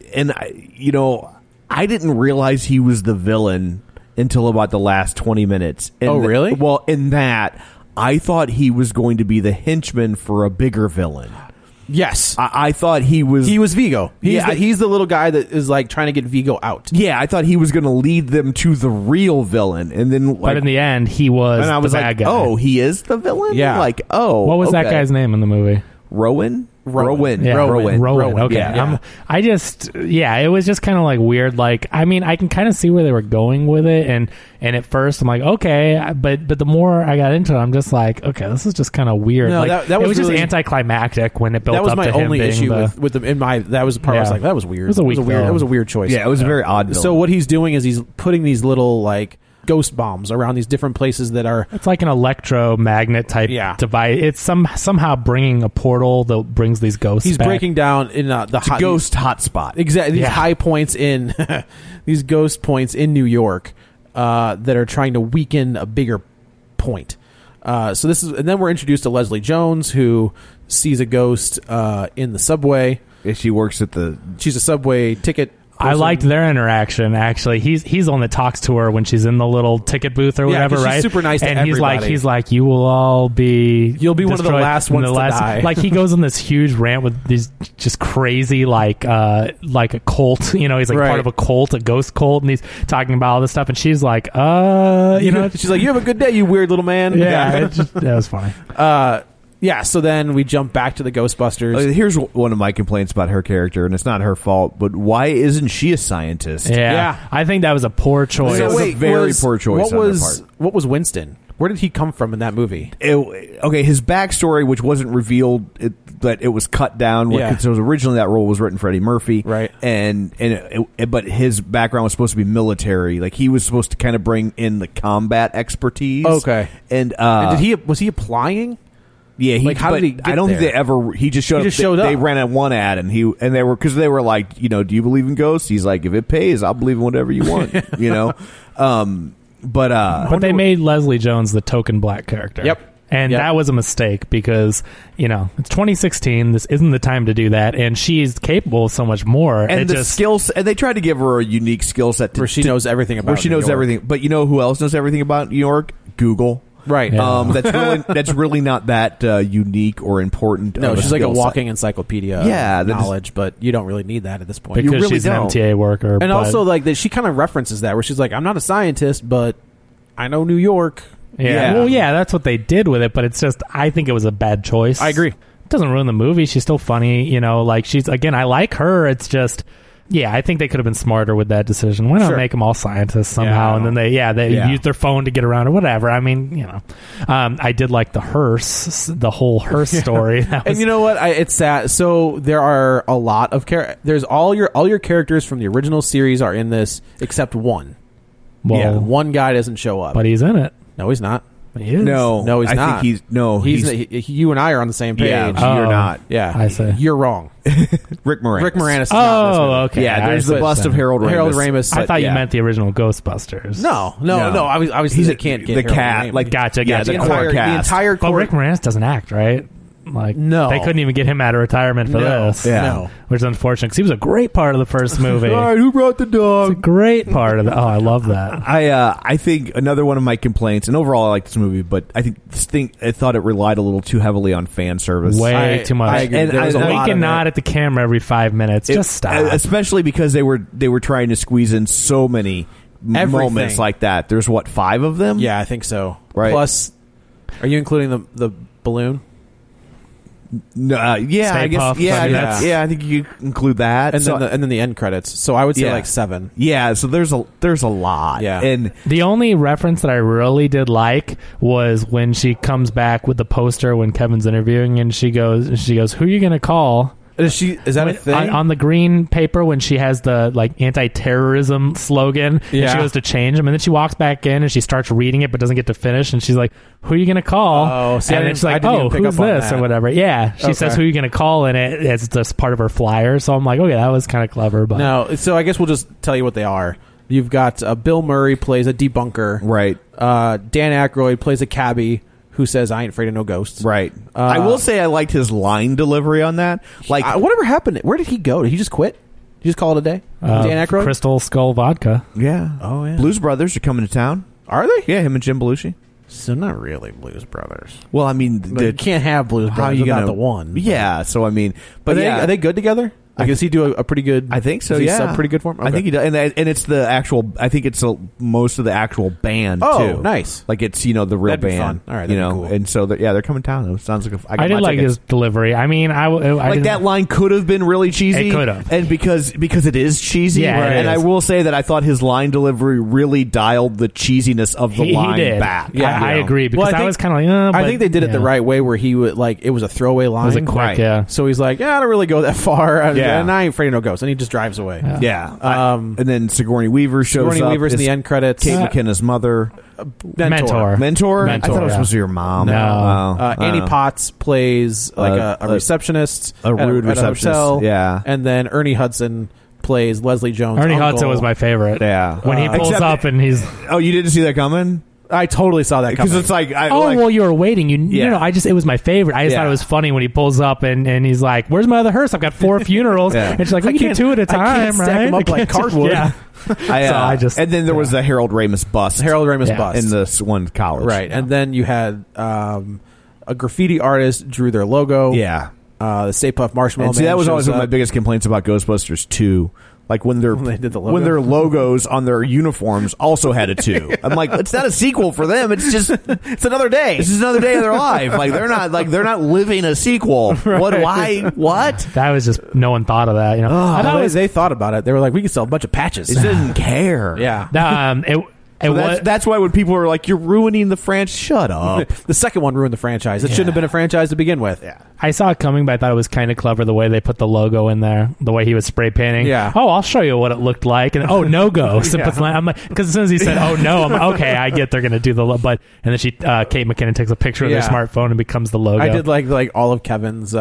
didn't realize he was the villain until about the last 20 minutes. And really? Well, in that, I thought he was going to be the henchman for a bigger villain. Yes, I thought he was Vigo. He's the little guy that is like trying to get Vigo out. Yeah, I thought he was going to lead them to the real villain, and then but in the end, he was the bad guy. Oh, he is the villain. Yeah, what was that guy's name in the movie? Rowan. Yeah, Rowan. Okay. Yeah. It was just kind of like weird. Like, I mean, I can kind of see where they were going with it, and at first I'm like, okay, but the more I got into it, I'm just like, okay, this is just kind of weird. No, like, that was it was really, just anticlimactic when it built up to him. That was my only issue with them. That was the part I was like, that was weird. It was a weird choice. Yeah, it was a very odd villain. So what he's doing is he's putting these little like ghost bombs around these different places that are... It's like an electromagnet type device. It's somehow bringing a portal that brings these ghosts He's back. breaking down in the ghost hotspot. Exactly. These high points in... these ghost points in New York that are trying to weaken a bigger point. And then we're introduced to Leslie Jones, who sees a ghost in the subway. She works at She's a subway ticket... I liked their interaction. Actually, he's the one that talks to her when she's in the little ticket booth or whatever, she's right? Super nice to and everybody. he's like, you will all be, you'll be one of the last ones to die. Like he goes on this huge rant with these just crazy like a cult. You know, he's like part of a cult, a ghost cult, and he's talking about all this stuff. And she's like, she's like, you have a good day, you weird little man. Yeah, that was funny. Yeah, so then we jump back to the Ghostbusters. Here's one of my complaints about her character, and it's not her fault, but why isn't she a scientist? Yeah. I think that was a poor choice. It was a very poor choice on their part. What was Winston? Where did he come from in that movie? His backstory, which wasn't revealed, but it was cut down. Because originally that role was written for Eddie Murphy, right? But his background was supposed to be military. Like he was supposed to kind of bring in the combat expertise. Okay, and was he applying? Yeah, how did he get I don't there? think they ever. He just showed up. They ran one ad, and they were like, do you believe in ghosts? He's like, if it pays, I'll believe in whatever you want. But they made Leslie Jones the token black character. Yep. And that was a mistake because, it's 2016. This isn't the time to do that. And she's capable of so much more. And skills, and they tried to give her a unique skill set where she knows everything about New York. Everything. But you know who else knows everything about New York? Google. Right. Yeah. That's really not that unique or important. No, she's like a walking encyclopedia knowledge, but you don't really need that at this point. Because really she's an MTA worker. And also, like, she kind of references that, where she's like, I'm not a scientist, but I know New York. Yeah. Well, that's what they did with it, but it's just, I think it was a bad choice. I agree. It doesn't ruin the movie. She's still funny, like she's, again, I like her. It's just... Yeah, I think they could have been smarter with that decision. Why not make them all scientists somehow? And then they use their phone to get around or whatever. I mean, I did like the whole hearse story. And you know what? It's sad. So there are a lot of there's all your characters from the original series are in this except one. Well, one guy doesn't show up, but he's in it. No, he's not. He is. No, he's not. Think you and I are on the same page. Yeah, you're not. Yeah, I say you're wrong. Rick Moranis. Rick Moranis. Is not in this movie. Okay. Yeah, there's the bust of Harold Ramis. I thought you meant the original Ghostbusters. No. Obviously, they can't get the cat. Ramis. Like, gotcha. Yeah, the core cast. The entire. But Rick Moranis doesn't act, right? Like, no, they couldn't even get him out of retirement for this. Yeah. No. Which is unfortunate because he was a great part of the first movie. All right, who brought the dog? It's a great part of the. Oh, I love that. I think another one of my complaints, and overall I like this movie, but I thought it relied a little too heavily on fan service. Way too much. I agree. And wink and nod at the camera every 5 minutes. Just stop. Especially because they were trying to squeeze in so many moments like that. There's 5 of them? Yeah, I think so. Right. Plus, are you including the balloon? No, I guess. Puft, I think you include that, and then the end credits. So I would say like 7. Yeah, so there's a lot. Yeah, and the only reference that I really did like was when she comes back with the poster when Kevin's interviewing, and she goes, "Who are you gonna call?" Is that a thing? On the green paper when she has the like anti-terrorism slogan, and she goes to change them, and then she walks back in and she starts reading it but doesn't get to finish, and she's like, "Who are you going to call?" Oh, see, and it's like, "Oh, who's this?" or whatever. Yeah, she says, "Who are you going to call?" and it's just part of her flyer. So I'm like, okay, that was kind of clever. But no, so I guess we'll just tell you what they are. You've got Bill Murray plays a debunker, right? Dan Aykroyd plays a cabbie who says, "I ain't afraid of no ghosts." Right. I will say I liked his line delivery on that. Like, whatever happened? Where did he go? Did he just quit? Did he just call it a day? Dan Aykroyd? Crystal Skull Vodka. Yeah. Oh, yeah. Blues Brothers are coming to town. Are they? Yeah, him and Jim Belushi. So not really Blues Brothers. Well, I mean, you can't have Blues Brothers without the one. Yeah. So I mean, but are they good together? Like, does he do a pretty good? I think so. Yeah, pretty good for him. Okay. I think he does, and it's the actual. I think it's most of the actual band. Oh, too. Nice. Like it's the real that'd band. All right, cool. And so they're coming down. It sounds like I did like his delivery. I mean, I like that line could have been really cheesy. It could have, and because it is cheesy. Yeah, right? And I will say that I thought his line delivery really dialed the cheesiness of the line back. Yeah, I agree because I was kind of like, I think they did it the right way, where he would like it was a throwaway line. It was a quick, yeah. So he's like, I don't really go that far. And I ain't afraid of no ghosts, and he just drives away. Yeah. And then Sigourney Weaver shows up. Sigourney Weaver's in the end credits. Kate McKinnona's mother. Mentor. I thought it was supposed to be your mom. No. Annie Potts plays like a receptionist. A rude at receptionist. A hotel. Yeah. And then Ernie Hudson plays Leslie Jones' Ernie uncle. Hudson was my favorite. Yeah. When he pulls up and he's... Oh, you didn't see that coming? I totally saw that coming. Because it's like... well, you were waiting. It was my favorite. I just thought it was funny when he pulls up and he's like, "Where's my other hearse? I've got 4 funerals." And she's like, "We can do 2 at a time, I can't right?" stack them up like cardwood. And then there was the Harold Ramis bust. Bust. In this one college. Right. And then you had a graffiti artist drew their logo. Yeah. The Stay Puft Marshmallow Man. See, that was always one of my biggest complaints about Ghostbusters 2. Like when they did the logo. When their logos on their uniforms also had a 2. I'm like, it's not a sequel for them. It's just it's another day. This is another day of their life. Like they're not living a sequel. Right. What? That was just no one thought of that. They thought about it. They were like, we could sell a bunch of patches. It didn't care. Yeah. That's why when people are like, "You're ruining the franchise," shut up. The second one ruined the franchise. It shouldn't have been a franchise to begin with. Yeah. I saw it coming, but I thought it was kind of clever the way they put the logo in there, the way he was spray painting. Yeah. Oh, I'll show you what it looked like. And no go. I'm like, because as soon as he said, "Oh no," I'm like, okay, I get they're gonna do the but and then Kate McKinnon takes a picture of their smartphone and becomes the logo. I did like all of Kevin's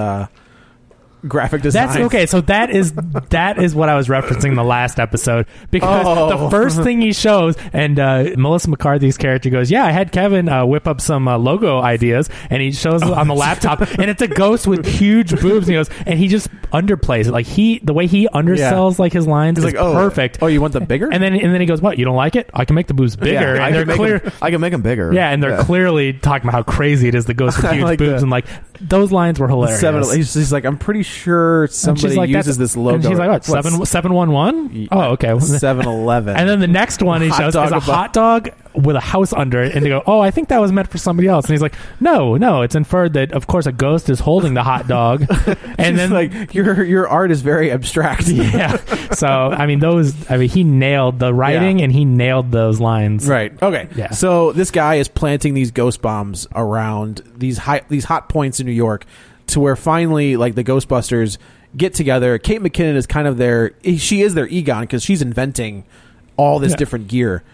graphic design. That's okay. So that is what I was referencing in the last episode, because the first thing he shows, and Melissa McCarthy's character goes, "Yeah, I had Kevin whip up some logo ideas," and he shows on the laptop, and it's a ghost with huge boobs. And he goes, and he just underplays it, like the way he undersells like his lines is like, perfect. Oh, you want them bigger? And then he goes, "What? You don't like it? I can make the boobs bigger." Yeah, and they're clear. I can make them bigger. Yeah, and they're clearly talking about how crazy it is. The ghost with huge boobs, and like those lines were hilarious. He's like, I'm pretty sure somebody uses this logo. And she's like, what, 711? Oh, okay. 7-Eleven. And then the next one he shows is a hot dog with a house under it, and they go, "Oh, I think that was meant for somebody else." And he's like, no, it's inferred that, of course, a ghost is holding the hot dog. And then like, your art is very abstract. Yeah. So, he nailed the writing and he nailed those lines. Right. Okay. Yeah. So this guy is planting these ghost bombs around these hot points in New York, to where finally, like, the Ghostbusters get together. Kate McKinnon is kind of she is their Egon, because she's inventing all this different gear.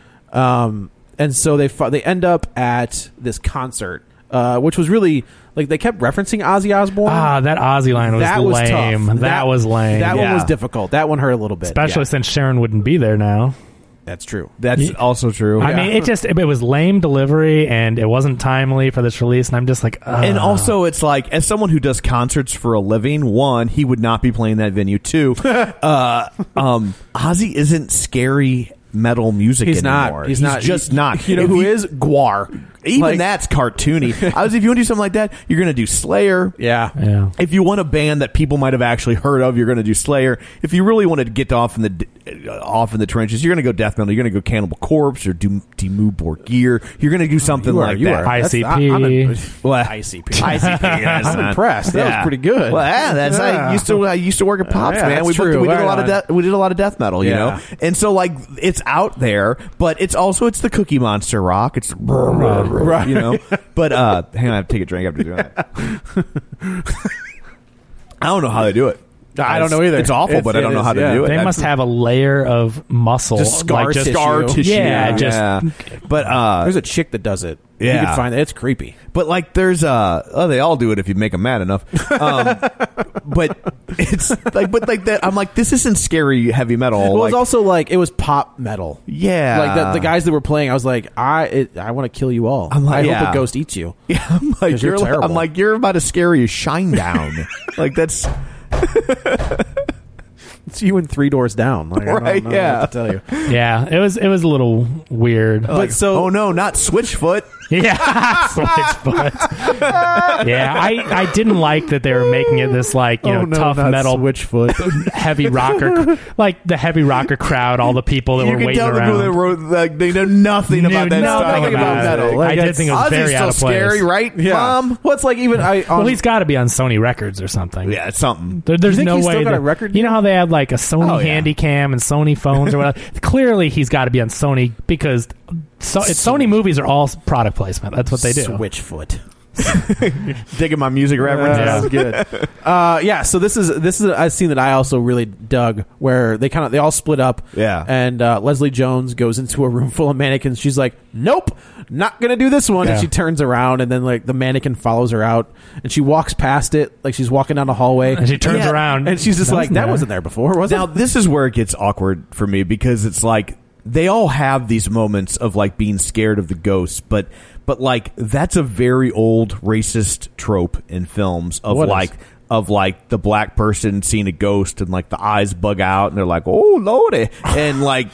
And so they end up at this concert, which was really, like, they kept referencing Ozzy Osbourne. That Ozzy line was lame. Tough. That was lame. That one was difficult. That one hurt a little bit. Especially since Sharon wouldn't be there now. That's true. That's also true. I mean, it was lame delivery, and it wasn't timely for this release, and I'm just like, ugh. And also, it's like, as someone who does concerts for a living, one, he would not be playing that venue. Two, Ozzy isn't scary metal music anymore. He's not. Just not. You know who is? Gwar. Even that's cartoony. If you want to do something like that, you're going to do Slayer. Yeah. If you want a band that people might have actually heard of, you're going to do Slayer. If you really want to get off in the trenches, you're going to go death metal. You're going to go Cannibal Corpse or Dimmu Borgir. You're going to do something like that. ICP. ICP. I'm impressed. That was pretty good. Well, I used to work at Pops, man. We did a lot of death metal, you know. And so, like, it's out there, but it's the Cookie Monster rock. It's right. You know, but hang on, I have to take a drink after doing that. I don't know how they do it. I don't know either. It's awful, but I don't know how to do it. They must have a layer of muscle, just scar tissue. Yeah. But there's a chick that does it. Yeah. You can find it. It's creepy. But like, there's they all do it if you make them mad enough. But it's like, that. I'm like, this isn't scary heavy metal. Well, it's also like it was pop metal. Yeah, like the guys that were playing. I was like, I want to kill you all. I'm like, I hope a ghost eats you. Yeah, I'm like, you're terrible. I'm like, you're about as scary as Shinedown. Like that's. It's you and Three Doors Down. Like, right? I don't know what to tell you. Yeah, it was a little weird. But oh no, not Switchfoot. Yeah, Switchfoot. Yeah, I didn't like that they were making it this like tough metal Switchfoot, heavy rocker, like the heavy rocker crowd. All the people that were waiting around. They know nothing about that stuff. Nothing about metal. Like, I did think it was very out of place. Scary, right, yeah. Mom? Well, it's like even well, he's got to be on Sony Records or something. Yeah, it's something. There's no way. Still got a record? You know how they have like a Sony Handycam and Sony phones or whatever. Clearly, he's got to be on Sony because Sony movies are all product placement. That's what they do. Switchfoot. Digging my music references. That's good. Yeah. So this is a scene that I also really dug, where they all split up. Yeah. And Leslie Jones goes into a room full of mannequins. She's like, "Nope, not gonna do this one." Yeah. And she turns around, and then like the mannequin follows her out, and she walks past it like she's walking down the hallway, and she turns around, and she's just like, "That wasn't there before, was it?" Now this is where it gets awkward for me because it's like they all have these moments of like being scared of the ghosts, but like that's a very old racist trope in films of like the black person seeing a ghost and like the eyes bug out and they're like, "Oh lordy," and like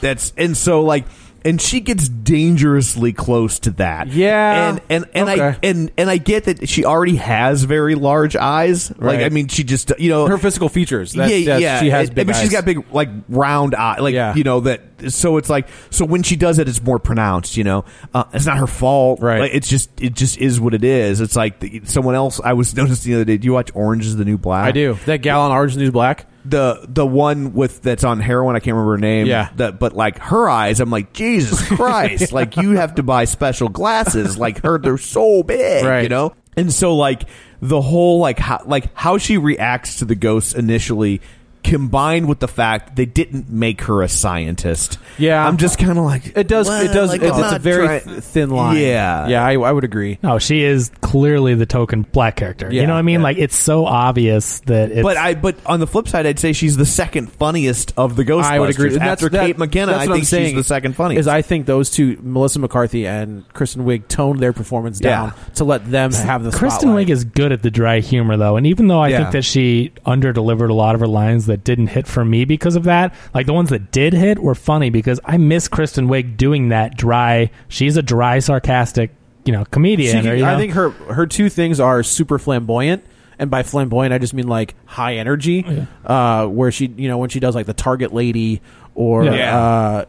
and she gets dangerously close to that. Yeah. And okay. I get that she already has very large eyes. Right. Like, I mean, she just, her physical features. Yeah. She has big eyes. She's got big, like, round eyes. Like, so it's like, so when she does it, it's more pronounced, It's not her fault. Right. Like, it just is what it is. It's like someone else, I was noticing the other day, do you watch Orange is the New Black? I do. That gal on Orange is the New Black? The one that's on heroin, I can't remember her name. Yeah. But like her eyes, I'm like, Jesus Christ! Like you have to buy special glasses. Like they're so big, right. And so like the whole how she reacts to the ghosts initially, combined with the fact they didn't make her a scientist. Yeah, I'm just kind of like it does. Well, it does. like, it's a very thin line. Yeah, I would agree. No, she is clearly the token black character. Yeah, you know what I mean? Like it's so obvious that. It's... But on the flip side, I'd say she's the second funniest of the Ghostbusters. I would agree. After Kate McKinnon, I think she's the second funniest. I think those two, Melissa McCarthy and Kristen Wiig, toned their performance down to let them have the spotlight. Kristen Wiig is good at the dry humor, though, and even though I think that she under-delivered a lot of her lines that didn't hit for me because of that, like the ones that did hit were funny because I miss Kristen Wiig doing that dry. She's a dry, sarcastic, comedian. I think her two things are super flamboyant. And by flamboyant, I just mean like high energy, where she, when she does like the Target lady or, the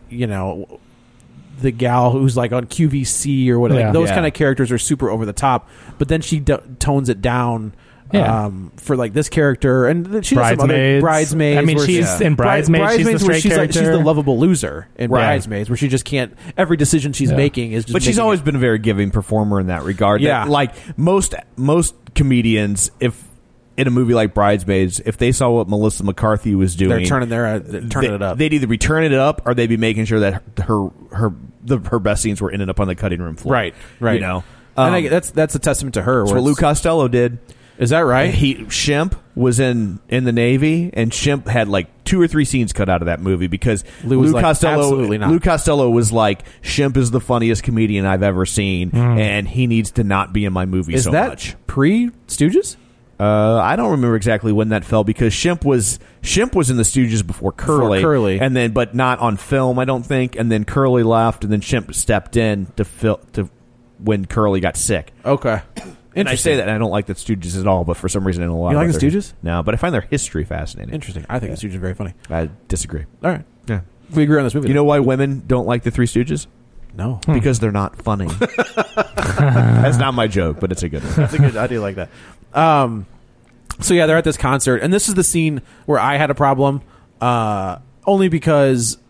gal who's like on QVC or whatever. Those kind of characters are super over the top. But then she tones it down for like this character. And she does some other Bridesmaids. I mean, she's in Bridesmaids. She's the straight character. She's the lovable loser in Bridesmaids, where she just can't. Every decision she's making is just. But she's always been a very giving performer in that regard. Yeah, like most comedians, if in a movie like Bridesmaids, if they saw what Melissa McCarthy was doing, they're turning it up. They'd either be turning it up or they'd be making sure that her best scenes were ending up on the cutting room floor. Right. And that's a testament to her. That's what Lou Costello did. Is that right? Shemp was in the Navy, and Shemp had like 2 or 3 scenes cut out of that movie because Lou Costello, absolutely not. Lou Costello was like, Shemp is the funniest comedian I've ever seen, and he needs to not be in my movie so much. Is that pre-Stooges? I don't remember exactly when that fell because Shemp was in the Stooges before Curly, and then but not on film, I don't think. And then Curly left, and then Shemp stepped in to when Curly got sick. Okay. And I say that, and I don't like the Stooges at all, but for some reason I know a lot. You about like the Stooges? No, but I find their history fascinating. Interesting. I think the Stooges are very funny. I disagree. All right. Yeah. We agree on this movie. You know why women don't like the Three Stooges? No. Because they're not funny. That's not my joke, but it's a good one. That's a good. I do like that. So yeah, they're at this concert, and this is the scene where I had a problem, only because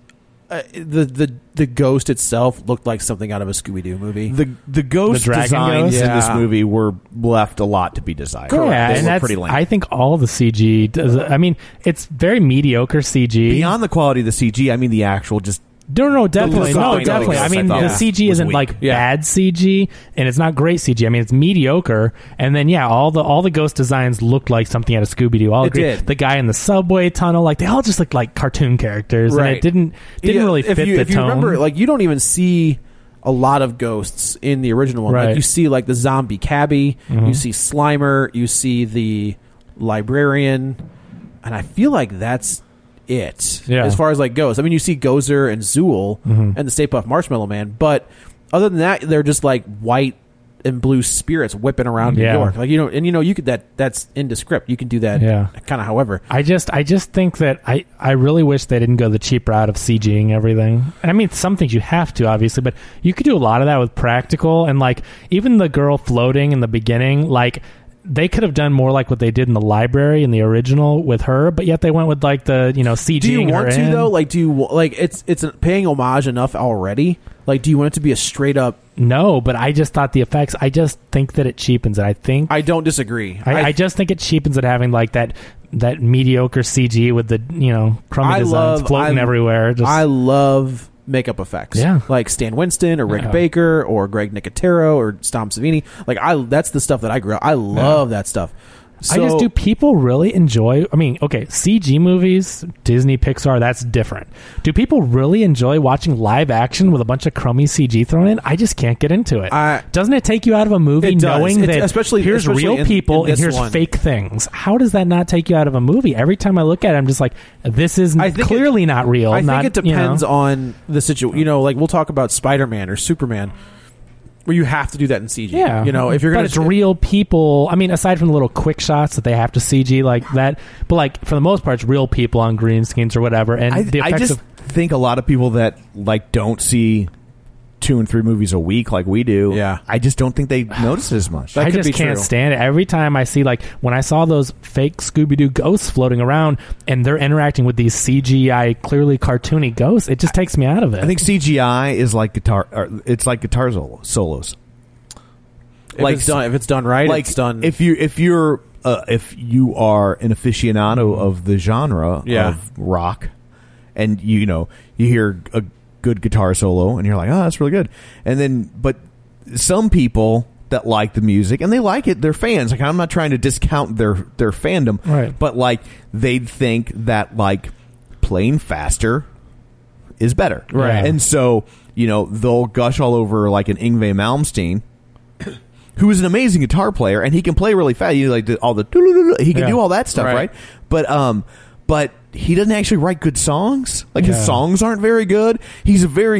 the ghost itself looked like something out of a Scooby-Doo movie. The ghost designs in this movie were left a lot to be desired. Yeah, and that's, pretty lame. I think all the CG does. I mean, it's very mediocre CG. Beyond the quality of the CG, I mean the actual just. No, definitely. I mean, the CG isn't like bad CG, and it's not great CG. I mean, it's mediocre. And then, all the ghost designs looked like something out of Scooby-Doo. I'll agree. The guy in the subway tunnel, like they all just looked like cartoon characters, and it didn't really fit the tone. If you remember, like you don't even see a lot of ghosts in the original one. Right. Like you see like the zombie cabbie, you see Slimer, you see the librarian, and I feel like that's it as far as like ghosts. I mean, you see Gozer and Zool and the Stay Puft Marshmallow Man, but other than that, they're just like white and blue spirits whipping around New York. Like you could that's in the script. You can do that kind of however. I just think that I really wish they didn't go the cheap route of CGing everything. And I mean, some things you have to obviously, but you could do a lot of that with practical. And like even the girl floating in the beginning, like. They could have done more like what they did in the library in the original with her, but yet they went with like the CG. Do you want to though? Like, do you like it's paying homage enough already? Like, do you want it to be a straight up? No, but I just thought the effects. I just think that it cheapens it. I don't disagree. I just think it cheapens it having like that mediocre CG with the crummy designs floating everywhere. I love makeup effects, like Stan Winston or Rick Baker or Greg Nicotero or Tom Savini. Like that's the stuff that I grew up. I love that stuff. So, do people really enjoy? I mean, okay, CG movies, Disney, Pixar, that's different. Do people really enjoy watching live action with a bunch of crummy CG thrown in? I just can't get into it. Doesn't it take you out of a movie knowing that here's real people and here's fake things? How does that not take you out of a movie? Every time I look at it, I'm just like, this is clearly not real. I think it depends on the situation. Like we'll talk about Spider-Man or Superman, where you have to do that in CG. Yeah. If you're going to... But it's real people. I mean, aside from the little quick shots that they have to CG like that, but like for the most part, it's real people on green screens or whatever. And I just think a lot of people that like don't see 2 and 3 movies a week like we do, I just don't think they notice it as much. I just can't stand it. Every time I see, like, when I saw those fake Scooby-Doo ghosts floating around and they're interacting with these CGI, clearly cartoony ghosts, it just takes me out of it. I think CGI is like guitar, it's like guitar solos. If it's done right, like, it's done. If you are an aficionado of the genre of rock, and you hear a good guitar solo and you're like, oh, that's really good, and then but some people that like the music and they like it, they're fans. Like, I'm not trying to discount their fandom, right? But like they'd think that like playing faster is better, right? And so they'll gush all over like an Yngwie Malmsteen, who is an amazing guitar player and he can play really fast. Like all the he can do all that stuff, right? But he doesn't actually write good songs. Like his songs aren't very good. He's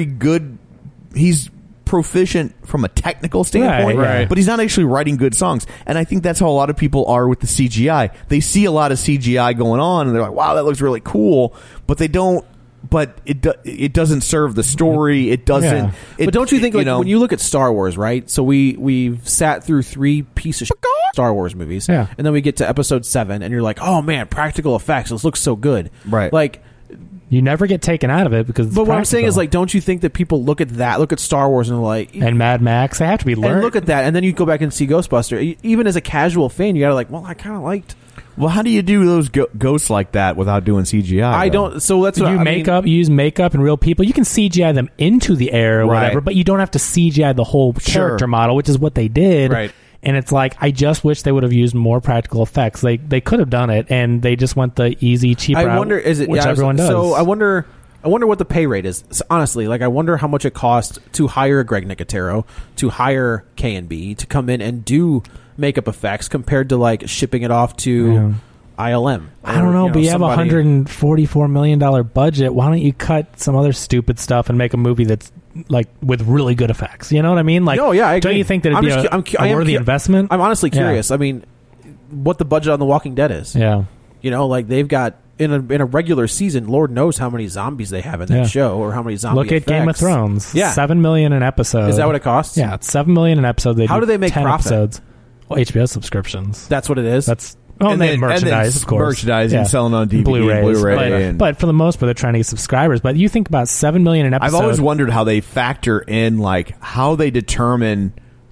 proficient from a technical standpoint, right. But he's not actually writing good songs. And I think that's how a lot of people are with the CGI. They see a lot of CGI going on and they're like, wow, that looks really cool, but they don't. But it doesn't serve the story. It doesn't. But don't you think, when you look at Star Wars, right? So we've sat through 3 pieces of Star Wars movies, and then we get to Episode 7, and you're like, oh man, practical effects. This looks so good, right? Like, you never get taken out of it because. But what I'm saying is, like, don't you think that people look at Star Wars and like, and Mad Max, they have to be learned. And look at that, and then you go back and see Ghostbuster. Even as a casual fan, you gotta like, well, I kind of liked. Well, how do you do those ghosts like that without doing CGI? I don't. So that's what you use makeup and real people. You can CGI them into the air or whatever, but you don't have to CGI the whole character model, which is what they did. Right. And it's like, I just wish they would have used more practical effects. They could have done it, and they just went the easy, cheap route. I wonder, which everyone does. So I wonder what the pay rate is. So honestly, like, I wonder how much it costs to hire Greg Nicotero, to hire K&B, to come in and do makeup effects compared to like shipping it off to ILM. I don't know, but you have a $144 million budget. Why don't you cut some other stupid stuff and make a movie that's like with really good effects? You know what I mean? Like, I agree. Don't you think that it'd be a worthy investment? I'm honestly curious. I mean, what the budget on The Walking Dead is? Yeah, like they've got in a regular season, Lord knows how many zombies they have in that show, or how many zombies. Look at Game of Thrones. $7 million an episode. Is that what it costs? Yeah, it's $7 million an episode. How do they make 10 profit? Episodes. Well, HBO subscriptions. That's what it is. Oh, and then merchandise, of course. Merchandising, selling on DVD, Blu-ray. But for the most part, they're trying to get subscribers. But you think about 7 million an episode. I've always wondered how they factor in, like, how they determine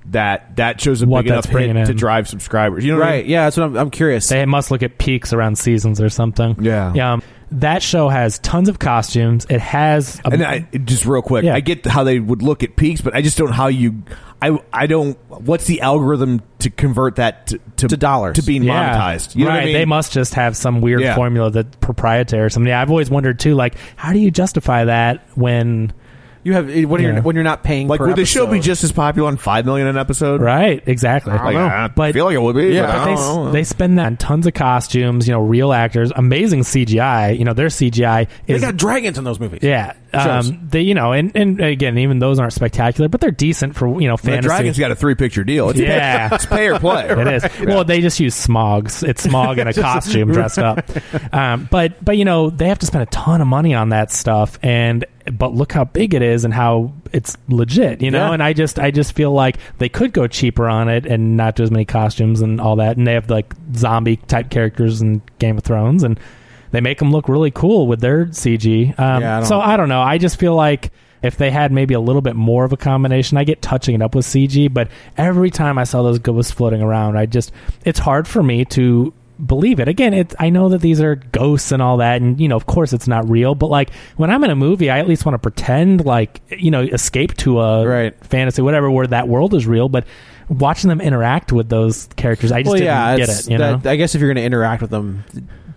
that shows a big enough hit to drive subscribers. You know what I mean? Yeah, that's what I'm curious. They must look at peaks around seasons or something. Yeah. That show has tons of costumes. It has... just real quick, I get how they would look at peaks, but I just don't know how you... I don't... What's the algorithm to convert that to dollars? To being monetized? You know what I mean? They must just have some weird formula that's proprietary or something. I've always wondered, too, like, how do you justify that when... You have when you're not paying. Like, per would the episode. show be just as popular on $5 million an episode? Right, exactly. I don't know. But I feel like it would be. Yeah, but they spend that on tons of costumes. Real actors, amazing CGI. Their CGI is they got dragons in those movies. Yeah, they and again, even those aren't spectacular, but they're decent for fantasy. The Dragons got a 3-picture deal. It's it's pay or play. It is. Well, they just use Smogs. It's Smog in a costume dressed up. But they have to spend a ton of money on that stuff, but look how big it is and how it's legit, and I just feel like they could go cheaper on it and not do as many costumes and all that, and they have like zombie type characters in Game of Thrones, and they make them look really cool with their CG. I don't know. I just feel like if they had maybe a little bit more of a combination, I get touching it up with CG, but every time I saw those ghosts floating around, it's hard for me to believe it. Again, I know that these are ghosts and all that, and of course it's not real, but like when I'm in a movie, I at least want to pretend like escape to a fantasy whatever where that world is real, but watching them interact with those characters, I just didn't get it. I guess if you're going to interact with them,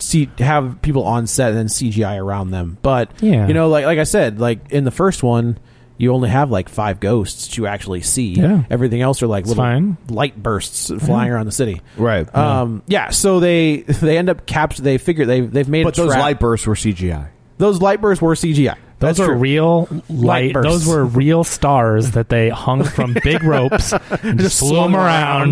have people on set and then CGI around them, but like I said, like in the first one you only have like 5 ghosts to actually see. Yeah. Everything else are like little light bursts flying around the city. Right. So they end up they figure they've made but those light bursts were CGI. Those light bursts were CGI. Those are real light bursts. Those were real stars that they hung from big ropes and just flew them around.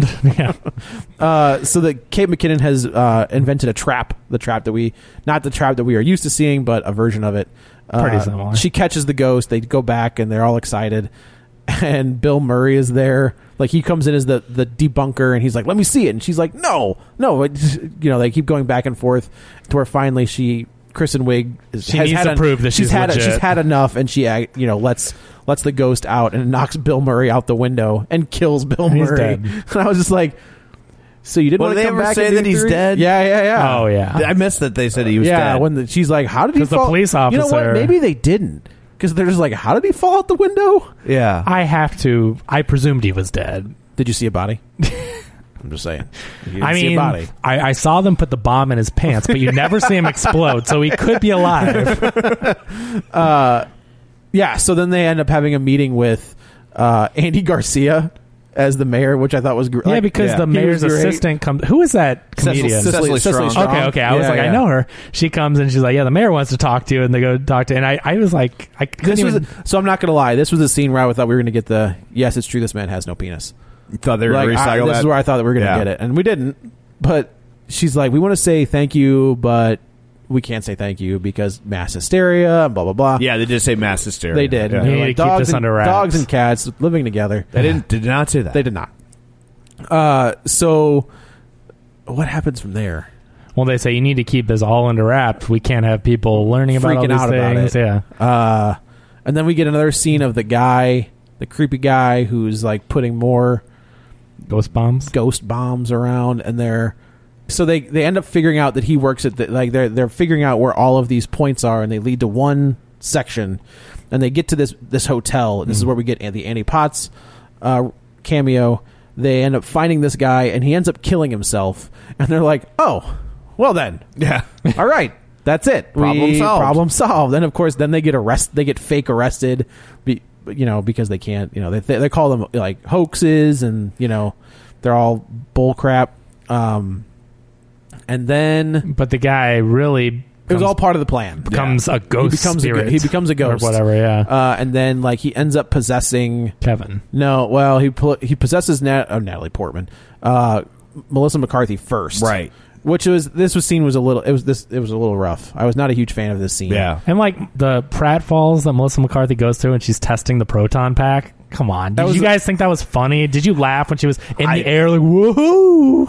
So that Kate McKinnon has invented a trap. The trap that not the trap that we are used to seeing, but a version of it. Pretty similar. She catches the ghost. They go back and they're all excited. And Bill Murray is there. Like he comes in as the debunker, and he's like, "Let me see it." And she's like, "No." They keep going back and forth to where finally Kristen Wiig needs to prove that she's legit. She's had enough, and she lets the ghost out and knocks Bill Murray out the window and kills Bill Murray. Dead. And I was just like, so you didn't want to come back say and that he's dead? Yeah. Oh yeah. I missed that they said he was dead. Yeah, when she's like, "How did he fall?" The police officer. You know what? Maybe they didn't, because they're just like, "How did he fall out the window?" Yeah. I presumed he was dead. Did you see a body? I'm just saying. See a body. I saw them put the bomb in his pants, but you never see him explode, so he could be alive. So then they end up having a meeting with Andy Garcia as the mayor, which I thought was great. Yeah, because the mayor's assistant comes... Who is that comedian? Cecily Strong. Okay. I was like, I know her. She comes and she's like, the mayor wants to talk to you, and they go talk to... And I was like... So I'm not going to lie. This was a scene where I thought we were going to get yes, it's true, this man has no penis. You thought they were going to recycle that? This is where I thought that we were going to get it. And we didn't. But she's like, we want to say thank you, but we can't say thank you because mass hysteria and blah, blah, blah. Yeah, they did say mass hysteria. They did. Yeah. You need to keep this under wraps. Dogs and cats living together. They did not say that. They did not. So what happens from there? Well, they say you need to keep this all under wraps. We can't have people learning about all these out things. About it. Yeah. And then we get another scene of the creepy guy who's like putting more ghost bombs around, and they end up figuring out that he works at they're figuring out where all of these points are, and they lead to one section, and they get to this hotel. This is where we get the Annie Potts cameo. They end up finding this guy, and he ends up killing himself, and they're like, oh, well then, yeah, all right, that's it, problem solved. And of course then they get fake arrested because they can't, they call them like hoaxes, and they're all bull crap. And then, but the guy really, it was all part of the plan. Becomes a ghost. He becomes a ghost or whatever. Yeah. And then he ends up possessing Kevin. No, well he possesses Natalie Portman, Melissa McCarthy first, right? It was a little rough. I was not a huge fan of this scene. Yeah. And like the pratfalls that Melissa McCarthy goes through, and she's testing the proton pack. Come on, did you guys think that was funny? Did you laugh when she was in the air like woohoo?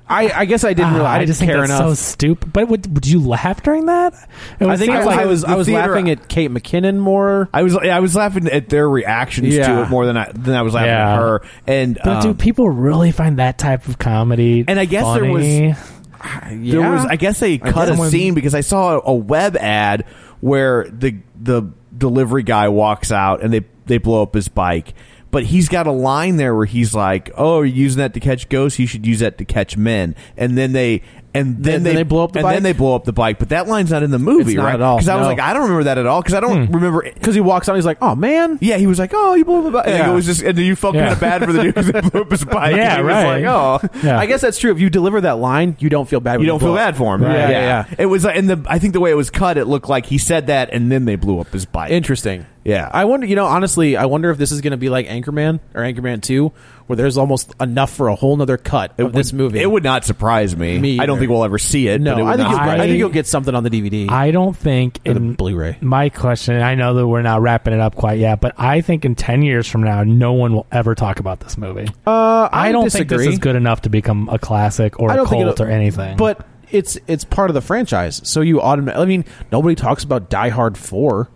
I guess I didn't really. I just didn't think care that's enough. so stupid. But would you laugh during that? I think I was laughing at Kate McKinnon more. I was laughing at their reactions to it more than I was laughing at her. And but do people really find that type of comedy? And I guess funny? there was. I guess they cut a scene because I saw a web ad where the delivery guy walks out and they blow up his bike. But he's got a line there where he's like, "Oh, you're using that to catch ghosts. You should use that to catch men." And then they blow up the bike. And then they blow up the bike. But that line's not in the movie, it's not right? at all. Because I was like, I don't remember that at all. Because I don't remember because he walks out. And he's like, "Oh man." Yeah, he was like, "Oh, you blew up the bike." And it was just, and then you felt kind of bad for the dude because they blew up his bike. Yeah, and he right. was like, "Oh, I guess that's true. If you deliver that line, you don't feel bad. You don't feel bad for him. Right. Yeah. It was, and I think the way it was cut, it looked like he said that, and then they blew up his bike. Interesting. Yeah. I wonder, honestly, I wonder if this is going to be like Anchorman or Anchorman 2, where there's almost enough for a whole nother cut of this movie. It would not surprise me. I don't think we'll ever see it. No, but I think you'll get something on the DVD. I don't think in the Blu-ray. My question, I know that we're not wrapping it up quite yet, but I think in 10 years from now, no one will ever talk about this movie. I don't disagree. think this is good enough to become a classic or a cult or anything. But it's part of the franchise, so you automatically. I mean, nobody talks about Die Hard 4.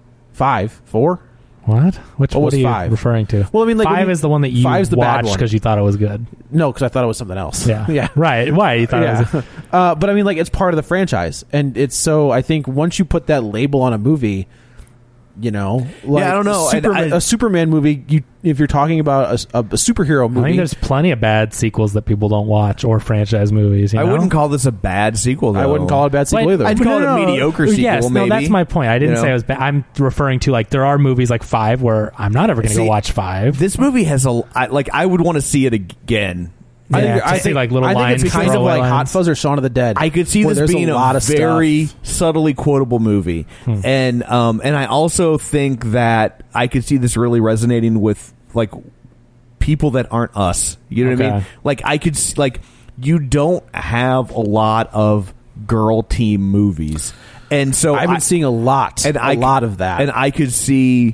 What? What was are you 5? referring to? Well, I mean, like 5 is the one that you 5's the bad watched one. because you thought it was good. No, because I thought it was something else. Yeah. Right. Why? You thought it was but I mean, like, it's part of the franchise, and it's so. I think once you put that label on a movie, like, I don't know. A Superman movie. If you're talking about a superhero movie, I think there's plenty of bad sequels that people don't watch or franchise movies. I wouldn't call this a bad sequel, though. I wouldn't call it a bad sequel either. I'd call it a mediocre sequel, yes, maybe. No, that's my point. I didn't say it was bad. I'm referring to, like, there are movies like 5 where I'm not ever going to go watch 5. This movie has I would want to see it again. I think like little I think lines. it's kind of like Hot Fuzz or Shaun of the Dead. I could see this being a very subtly quotable movie, and I also think that I could see this really resonating with like people that aren't us. You know what I mean? Like I could you don't have a lot of girl team movies, and so I've been seeing a lot of that, and I could see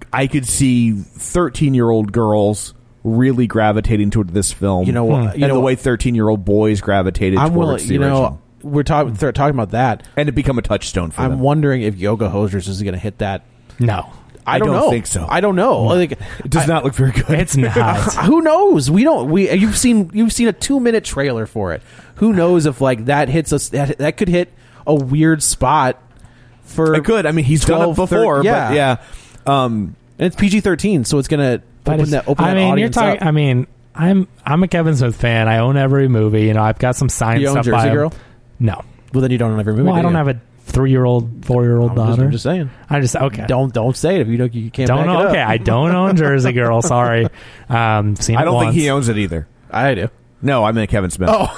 13-year-old girls really gravitating toward this film. The way 13-year-old boys gravitated towards the original. We're talking about that, and it become a touchdown for them. I'm wondering if Yoga Hosers is going to hit that. No. I don't know. think so. I don't know. Like, it does not look very good. It's not. Who knows? You've seen a 2-minute trailer for it. Who knows if like that hits us? That could hit a weird spot for. It could. I mean, he's 12, done it before. 30, but yeah. And it's PG-13, so it's gonna open that audience you're talking. up. I mean, I'm a Kevin Smith fan. I own every movie. I've got some science you own stuff. Jersey Girl? No. Well, then you don't own every movie. Well, I don't have a 3-year-old, 4-year-old daughter. I'm just saying. Okay. Don't say it if you can't. Don't back know. it up. Okay, I don't own Jersey Girl. Sorry. I don't think he owns it either. I do. No, I meant Kevin Smith. Oh,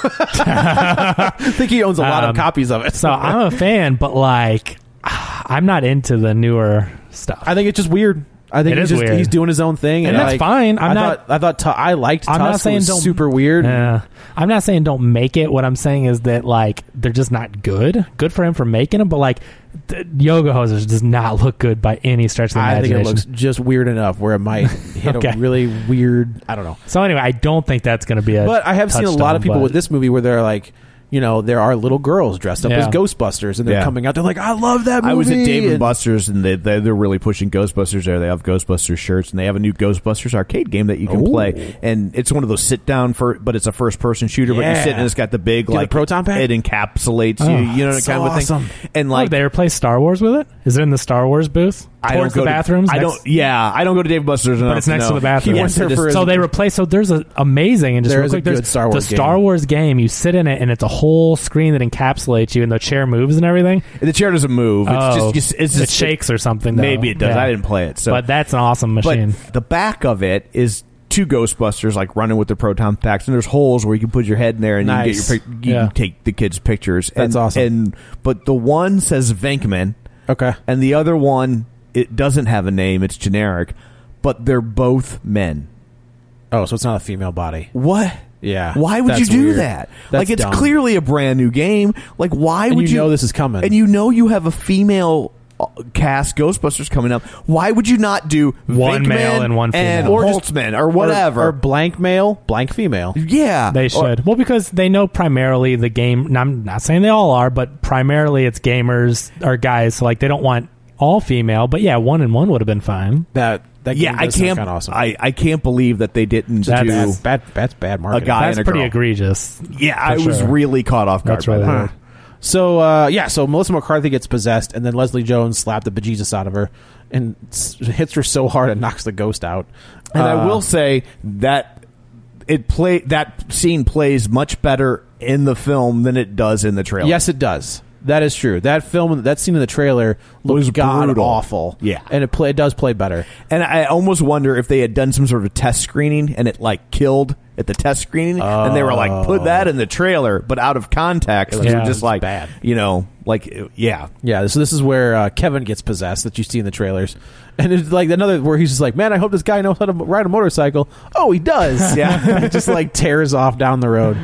I think he owns a lot of copies of it. So I'm a fan, but like, I'm not into the newer stuff. I think it's just weird. I think he's doing his own thing, and that's fine. I liked Tusk. I'm not saying don't super weird. I'm not saying don't make it. What I'm saying is that like they're just not good. Good for him for making them, but like Yoga Hosers does not look good by any stretch of the imagination. I think it looks just weird enough where it might hit a really weird. I don't know. So anyway, I don't think that's going to be a. But I have seen a lot of people with this movie where they're like, there are little girls dressed up as Ghostbusters, and they're coming out. They're like, "I love that movie." I was at Dave & Buster's, and they're really pushing Ghostbusters there. They have Ghostbusters shirts, and they have a new Ghostbusters arcade game that you can play. And it's one of those sit down but it's a first person shooter. But you sit and it's got the big like proton pack. It encapsulates you. You know, so kind of awesome. thing. And like they replace Star Wars with it. Is it in the Star Wars booth? Towards the bathrooms? I don't go to Dave & Buster's enough. But it's next to the bathroom. So they replace. So there's an amazing and just real quick. There's Star Wars the Star Wars game. You sit in it and it's a whole screen that encapsulates you, and the chair moves and everything. The chair doesn't move. It shakes or something. Though. Maybe it does. Yeah. I didn't play it. But that's an awesome machine. But the back of it is two Ghostbusters like running with their proton packs, and there's holes where you can put your head in there and you can take the kids' pictures. That's awesome. But the one says Venkman. Okay. And the other one, it doesn't have a name. It's generic. But they're both men. Oh, so it's not a female body. What? Yeah. Why would you do weird. that? That's it's dumb. clearly a brand new game. Like, why would you know this is coming? And you know you have a female cast Ghostbusters coming up. Why would you not do one Venkman male and one female, and Holtzman or whatever, or blank male, blank female? Yeah, they should. Well, because they know primarily the game. I'm not saying they all are, but primarily it's gamers or guys. So like they don't want all female. But yeah, 1 and 1 would have been fine. That yeah, I can't. Awesome. I can't believe that they didn't do that's bad marketing. A guy that's and a pretty girl. Egregious. Yeah, I was really caught off guard. That's really by that. So Melissa McCarthy gets possessed, and then Leslie Jones slapped the bejesus out of her and hits her so hard it knocks the ghost out. And I will say that that scene plays much better in the film than it does in the trailer. Yes, it does. That is true. That scene in the trailer looks god awful. Yeah, and it does play better. And I almost wonder if they had done some sort of test screening and it like killed at the test screening, and they were like, put that in the trailer, but out of context, Yeah, just like bad. Yeah. So this is where Kevin gets possessed that you see in the trailers, and it's like another where he's just like, man, I hope this guy knows how to ride a motorcycle. Oh, he does. Yeah, it just like tears off down the road.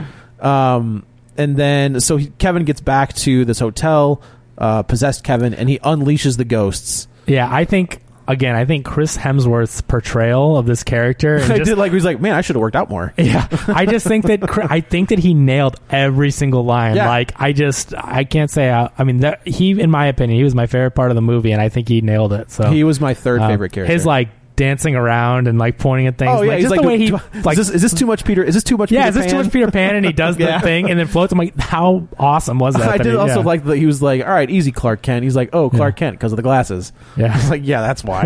And then Kevin gets back to this hotel, possessed Kevin, and he unleashes the ghosts. Yeah, I think Chris Hemsworth's portrayal of this character. And he's like, man, I should have worked out more. Yeah, I just think that he nailed every single line. Yeah. Like I can't say. In my opinion, he was my favorite part of the movie, and I think he nailed it. So he was my third favorite character. His like dancing around and like pointing at things. Oh yeah, he's like, the way he like, is this too much Peter? Is this too much? Yeah, Peter is this too much Peter Pan? And he does the thing and then floats. I'm like, how awesome was that? I did also like that he was like, all right, easy, Clark Kent. He's like, oh, Clark Kent because of the glasses. Yeah, I was like, yeah, that's why.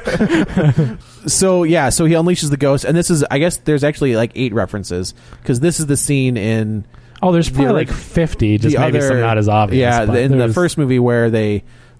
So he unleashes the ghost, and this is, I guess, there's actually like 8 references because this is the scene in. Oh, there's probably like 50. Just maybe some not as obvious. Yeah, in the first movie where where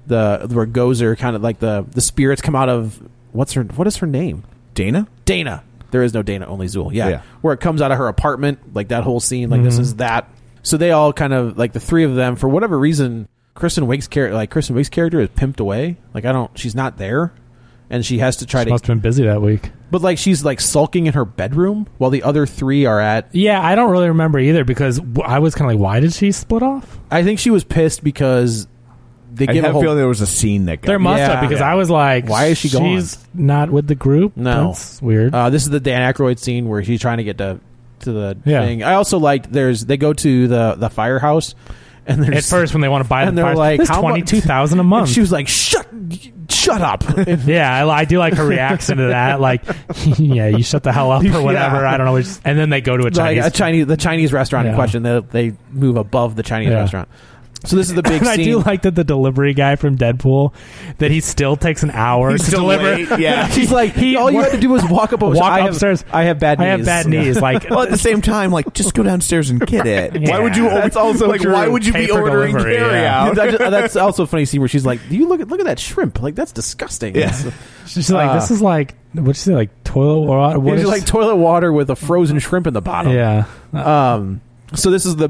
Gozer kind of like the spirits come out of what is her name? Dana. There is no Dana, only Zool. Yeah. Where it comes out of her apartment, like that whole scene. Like this is that. So they all kind of like the 3 of them for whatever reason. Kristen Wiig's character is pimped away. Like she's not there, and she has to try she must have been busy that week. But like she's like sulking in her bedroom while the other 3 are at. Yeah, I don't really remember either because I was kind of like, why did she split off? I think she was pissed because. I have a feeling there was a scene that got there must have because I was like, why is she gone? She's not with the group. No, that's weird. This is the Dan Aykroyd scene where she's trying to get to the thing. I also liked they go to the firehouse, and at first when they want to buy and they're like, it's $22,000 a month. And she was like, shut up. Yeah, I do like her reaction to that. Like, yeah, you shut the hell up or whatever. Yeah. I don't know. And then they go to the Chinese restaurant in question. They move above the Chinese restaurant. So this is the big scene. I do like that the delivery guy from Deadpool, that he still takes an hour to deliver. Late. Yeah, he's like, all you had to do was walk upstairs. I have bad knees. I have bad knees. Like, well, at the same time, like, just go downstairs and get it. Yeah. Why would you? That's also like, why would you be ordering carry out? That's also a funny scene where she's like, "Do you look at that shrimp? Like, that's disgusting." Yeah. She's like, "This is like, what'd you say? Like toilet water? It's like toilet water with a frozen shrimp in the bottom." Yeah. So this is the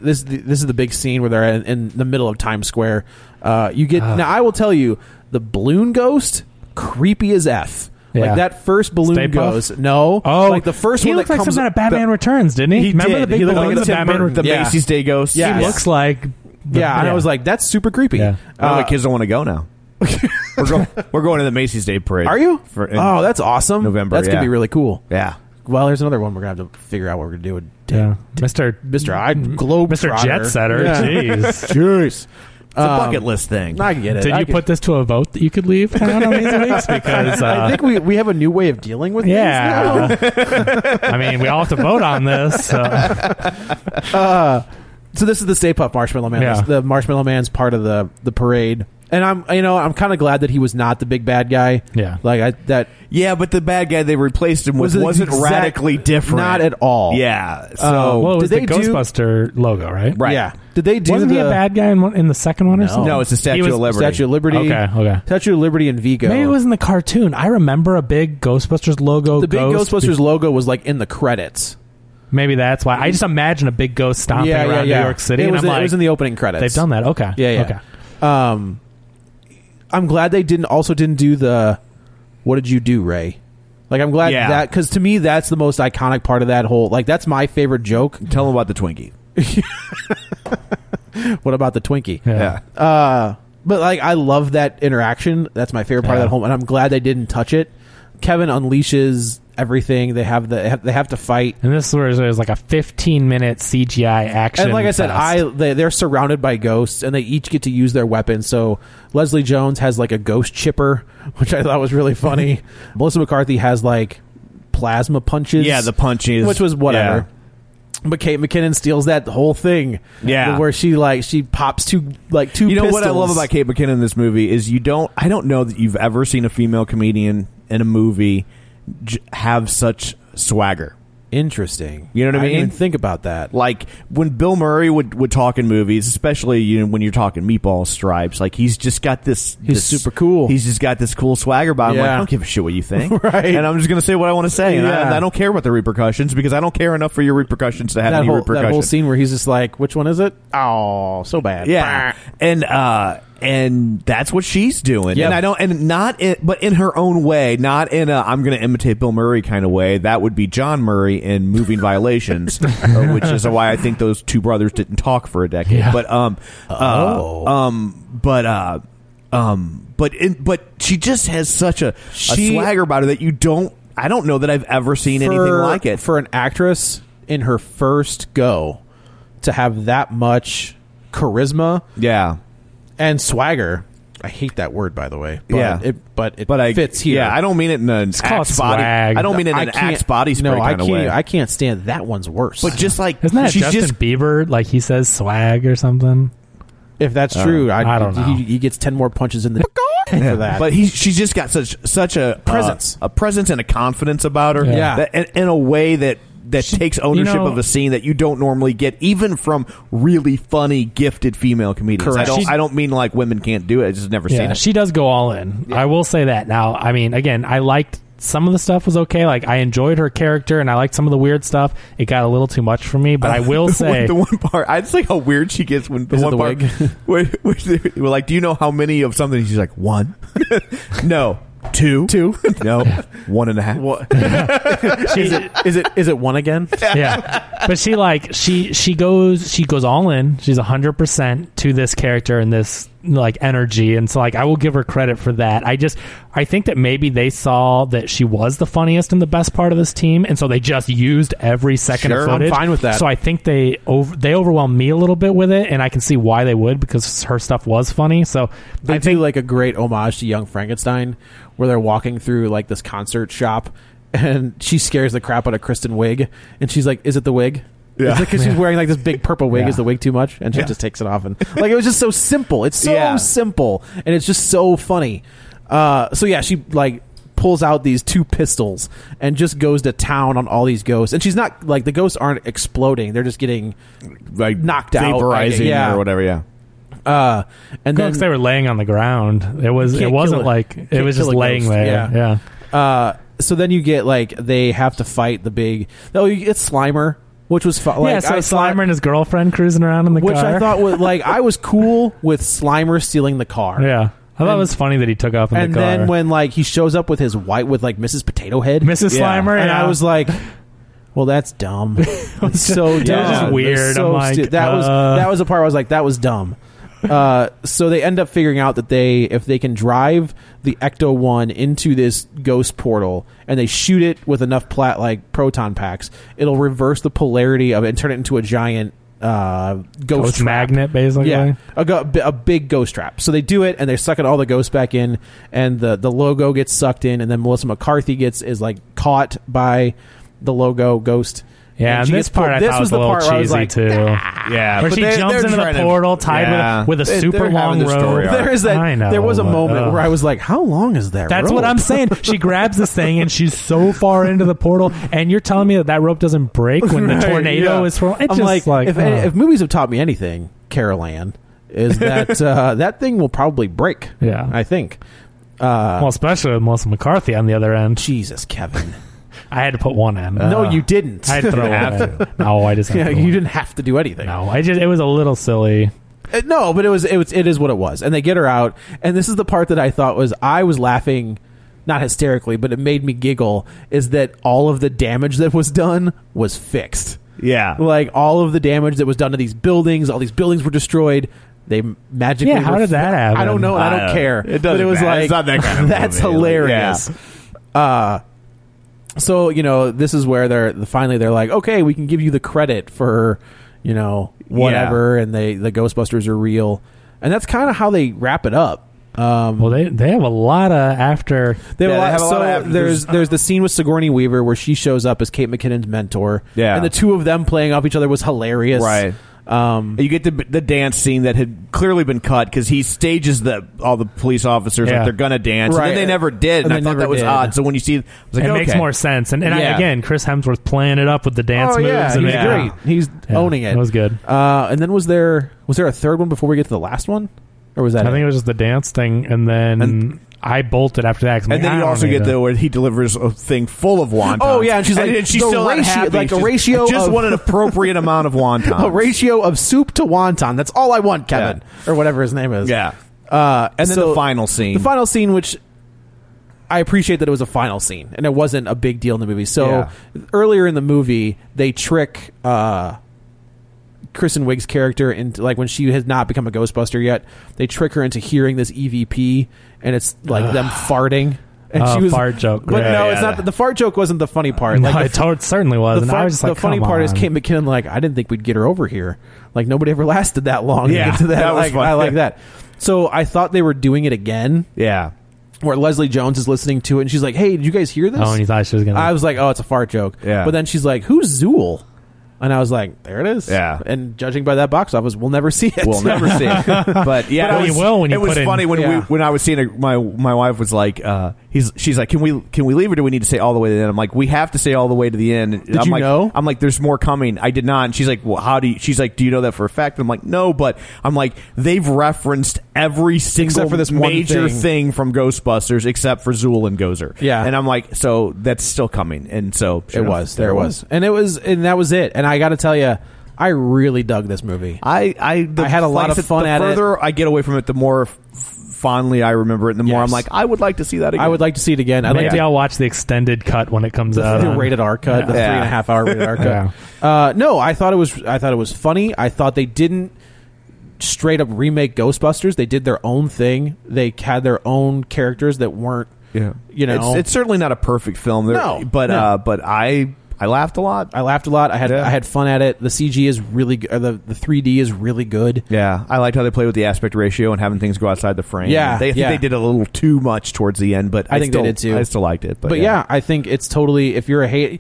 big scene where they're in the middle of Times Square. You get now. I will tell you, the balloon ghost, creepy as F. Yeah. Like that first balloon goes. No, like the first he one looked that like comes something at Batman Returns, didn't he? Remember the big balloon? The Macy's Day Ghost. Yeah, he looks like. And I was like, that's super creepy. Yeah. The kids don't want to go now. We're going to the Macy's Day Parade. Are you? That's awesome. November. That's gonna be really cool. Yeah. Well, there's another one we're gonna have to figure out what we're gonna do with. Mr. Jet Setter. Yeah. Jeez. It's a bucket list thing. I get it. Did you put this to a vote that you could leave town on these weeks? Because I think we have a new way of dealing with things now. I mean, we all have to vote on this. So this is the Stay Puft Marshmallow Man. Yeah. The Marshmallow Man's part of the parade. And I'm kind of glad that he was not the big bad guy. Yeah, but the bad guy they replaced him with wasn't radically different, not at all. Yeah. So it was the Ghostbuster logo, right? Right. Yeah. Did they do? Wasn't he a bad guy in the second one or something? No, it's the Statue of Liberty. Statue of Liberty. Okay. Statue of Liberty and Vigo. Maybe it was in the cartoon. I remember a big Ghostbusters logo. The big Ghostbusters logo was like in the credits. Maybe that's why. I just imagine a big ghost stomping around New York City. It was in the opening credits. They've done that. Okay. Yeah. Okay. I'm glad they didn't do the "What did you do, Ray?" Like, I'm glad that, because to me that's the most iconic part of that whole. Like, that's my favorite joke. Tell them about the Twinkie. What about the Twinkie? Yeah. But like, I love that interaction. That's my favorite part of that whole. And I'm glad they didn't touch it. Kevin unleashes everything. They have to fight. And this is where there's like a 15-minute CGI action. And like I said, they're surrounded by ghosts, and they each get to use their weapons. So Leslie Jones has like a ghost chipper, which I thought was really funny. Melissa McCarthy has like plasma punches. Yeah, the punches, which was whatever. Yeah. But Kate McKinnon steals that whole thing. Yeah, where she pops two. You know what I love about Kate McKinnon in this movie is I don't know that you've ever seen a female comedian in a movie have such swagger. Interesting. You know what I mean? I didn't think about that. Like when Bill Murray would talk in movies, especially when you're talking Meatball Stripes, like he's just got this. He's super cool. He's just got this cool swagger about him. Like, I don't give a shit what you think, right? And I'm just going to say what I want to say, and I don't care about the repercussions because I don't care enough for your repercussions to have any repercussions. That whole scene where he's just like, "Which one is it? Oh, so bad." Yeah, and that's what she's doing. Yep. But in her own way, not in a I'm going to imitate Bill Murray kind of way. That would be John Murray in Moving Violations, which is why I think those two brothers didn't talk for a decade. Yeah. But she just has such a swagger about her that I don't know that I've ever seen anything like it. For an actress in her first go to have that much charisma. Yeah. And swagger. I hate that word, by the way. But it fits here. Yeah, I don't mean it in an Axe body. I don't mean it in an Axe body spray kind of way. I can't stand that one's worse. But just like isn't that Justin Bieber? Like he says swag or something. If that's true, I don't know. He gets 10 more punches in the for that. But she's just got such a presence, and a confidence about her. Yeah, in a way that takes ownership of a scene that you don't normally get, even from really funny, gifted female comedians. Correct. I don't mean like women can't do it. I just never seen it. She does go all in. Yeah. I will say that. Now, I mean, again, I liked some of the stuff was okay. Like I enjoyed her character, and I liked some of the weird stuff. It got a little too much for me, but I will say the one part I just like how weird she gets when the one part where we're like, do you know how many of something? She's like 1, no. 2, no, 1.5. Is it 1 again? Yeah, but she goes all in. She's 100% to this character and this like energy, and so like I will give her credit for that. I think that maybe they saw that she was the funniest and the best part of this team, and so they just used every second of footage. I'm fine with that. So I think they overwhelmed me a little bit with it, and I can see why they would, because her stuff was funny. So I think like a great homage to Young Frankenstein, where they're walking through like this concert shop, and she scares the crap out of Kristen Wiig, and she's like, "Is it the wig?" Yeah, because she's wearing like this big purple wig. Is the wig too much? And she just takes it off, and like it was just so simple. It's so simple, and it's just so funny. She like pulls out these 2 pistols and just goes to town on all these ghosts. And she's not like, the ghosts aren't exploding; they're just getting like knocked out, vaporizing or whatever. Yeah. And then they were laying on the ground. It wasn't like it was just laying there. Yeah. So then you get like they have to fight the big. Oh, you get Slimer. Which was fun. Like, Slimer and his girlfriend cruising around in the car. Which I thought was like, I was cool with Slimer stealing the car. Yeah. I thought it was funny that he took off in the car. And then when like he shows up with his with like Mrs. Potato Head. Slimer, and I was like, well, that's dumb. It's so dumb. It was just weird. So I'm like, that was the part where I was like, that was dumb. So they end up figuring out that if they can drive the Ecto-1 into this ghost portal and they shoot it with enough proton packs, it'll reverse the polarity of it and turn it into a giant ghost magnet, basically. Yeah, a big ghost trap. So they do it, and they're sucking all the ghosts back in, and the logo gets sucked in, and then Melissa McCarthy is like caught by the logo ghost. Yeah, and this part I thought was a little cheesy too. Yeah, where she jumps into the portal tied with a super long rope. There was a moment where I was like, "How long is that?" That's rope? what I'm saying. She grabs this thing and she's so far into the portal, and you're telling me that rope doesn't break when the tornado is swirling. I'm like, if movies have taught me anything, Carol Ann, is that that thing will probably break. Yeah, I think. Well, especially with Melissa McCarthy on the other end. Jesus, Kevin. I had to put one in. No, you didn't. I had to throw one in. No, I just you didn't have to do anything. No, it was a little silly. No, but it is what it was. And they get her out, and this is the part that I thought I was laughing, not hysterically, but it made me giggle, is that all of the damage that was done was fixed. Yeah. Like all of the damage that was done to these buildings, all these buildings were destroyed, They magically. Yeah, how did that happen? I don't know. I don't care. It doesn't. But it was matter. like It's not that kind of that's movie. hilarious. So this is where they're like, okay, we can give you the credit for whatever, and the Ghostbusters are real, and that's kind of how they wrap it up. Well, they have a lot of after. They have a lot of after. There's the scene with Sigourney Weaver where she shows up as Kate McKinnon's mentor. Yeah, and the two of them playing off each other was hilarious. Right. You get the dance scene that had clearly been cut because he stages all the police officers like they're gonna dance, right. and then they never did, and I thought that was odd. So when you see, I was like, it makes more sense. And again, Chris Hemsworth playing it up with the dance moves. Yeah, and he's great. He's owning it. It was good. And then was there a third one before we get to the last one, or was that? I think it was just the dance thing, and then I bolted after that. And then you also get where he delivers a thing full of wontons. Oh yeah, and she's like, and she's still not happy. Like a ratio. I just of, want an appropriate amount of wontons. A ratio of soup to wonton. That's all I want, Kevin, or whatever his name is. Yeah. And then the final scene. The final scene, which I appreciate that it was a final scene and it wasn't a big deal in the movie. So earlier in the movie, they trick Kristen Wiig's character into, like, when she has not become a Ghostbuster yet, they trick her into hearing this EVP, and it's like them farting. And she was fart joke. But it's not. The fart joke wasn't the funny part. No, like it certainly was. And I was just like, the funny part is Kate McKinnon. Like, I didn't think we'd get her over here. Like, nobody ever lasted that long. Yeah, to get to that was fun. I like that. So I thought they were doing it again. Yeah. Where Leslie Jones is listening to it, and she's like, "Hey, did you guys hear this?" Oh, and you thought she was gonna. I was like, "Oh, it's a fart joke." Yeah. But then she's like, "Who's Zool?" And I was like, there it is. Yeah. And judging by that box office, we'll never see it. We'll never see it. But yeah, you will when you it was put in. funny when I was seeing it, my wife was like, she's like, can we leave, or do we need to say all the way to the end? I'm like, we have to say all the way to the end. Did you know? I'm like, there's more coming. I did not. And she's like, well, she's like, do you know that for a fact? I'm like, no, but I'm like, they've referenced every single for this major thing from Ghostbusters except for Zool and Gozer. Yeah. And I'm like, so that's still coming. And so sure enough, there it was. And that was it. And I got to tell you, I really dug this movie. I had a lot of fun at it. The further I get away from it, the more fondly I remember it, and the more I'm like, I would like to see that again. I would like to see it again. Maybe I'll watch the extended cut when it comes out. The rated R cut, the 3.5 hour rated R cut. No, I thought it was funny. I thought they didn't straight up remake Ghostbusters. They did their own thing. They had their own characters that weren't. Yeah, it's certainly not a perfect film. But I laughed a lot. I had fun at it. The CG is really good. The 3D is really good. Yeah, I liked how they played with the aspect ratio and having things go outside the frame. Yeah, I think they did a little too much towards the end, but I think they did too. I still liked it. But yeah, I think it's totally. If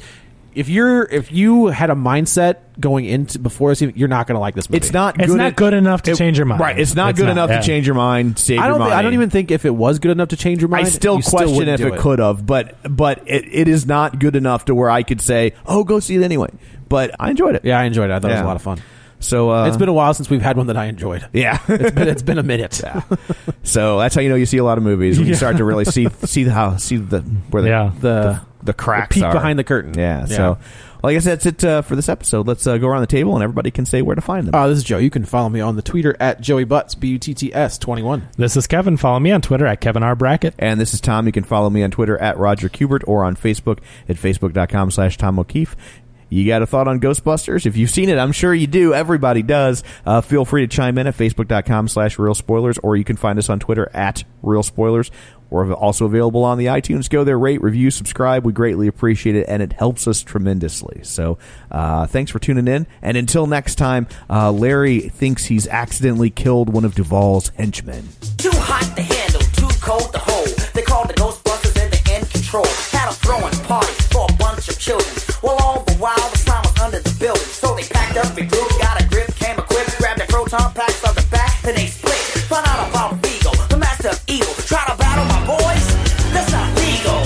you had a mindset going into before this, you're not going to like this movie. It's not good enough to change your mind. Right, it's not good enough to change your mind. Save your money. I don't even think if it was good enough to change your mind. I still question if it could have, but it is not good enough to where I could say, "Oh, go see it anyway." But I enjoyed it. Yeah, I enjoyed it. I thought it was a lot of fun. So it's been a while since we've had one that I enjoyed. Yeah, it's been a minute. Yeah. So that's how you know you see a lot of movies when you start to really see the cracks, the peek are behind the curtain. Yeah. So. Well, I guess that's it for this episode. Let's go around the table and everybody can say where to find them. This is Joe. You can follow me on the Twitter at JoeyButts, BUTTS21. This is Kevin. Follow me on Twitter at Kevin R. Brackett. And this is Tom. You can follow me on Twitter at Roger Kubert or on Facebook at Facebook.com/Tom O'Keefe. You got a thought on Ghostbusters? If you've seen it, I'm sure you do. Everybody does. Feel free to chime in at Facebook.com/Real Spoilers, or you can find us on Twitter at Real Spoilers. We're also available on the iTunes. Go there, rate, review, subscribe. We greatly appreciate it, and it helps us tremendously. So thanks for tuning in. And until next time, Larry thinks he's accidentally killed one of Duvall's henchmen. Too hot to handle, too cold to hold. They called the Ghostbusters and they're in control. Had a throwing party for a bunch of children. Well, all the while, the slime was under the building. So they packed up, regrouped, got a grip, came equipped, grabbed their proton packs on the back, then they split. Found out about Vigo, the master of evil. Try to battle my boys? That's not legal.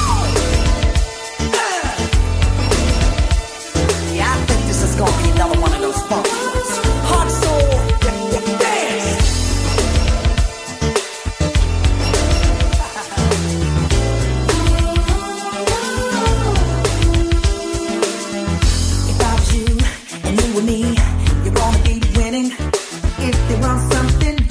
Yeah, I think this is gonna be another one of those funky ones. Hot soul, dance. If I was you and you were me, you're gonna be winning. If they want something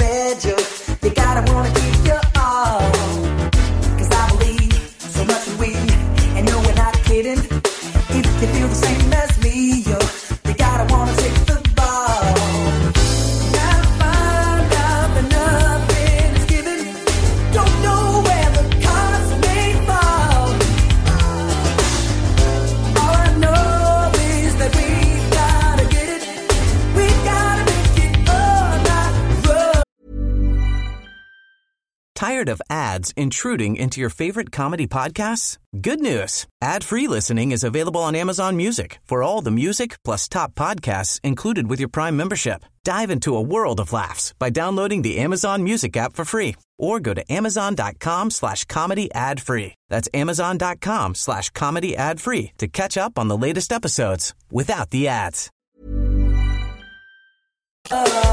Tired of ads intruding into your favorite comedy podcasts? Good news. Ad-free listening is available on Amazon Music for all the music plus top podcasts included with your Prime membership. Dive into a world of laughs by downloading the Amazon Music app for free or go to amazon.com/comedy ad-free. That's amazon.com/comedy ad-free to catch up on the latest episodes without the ads.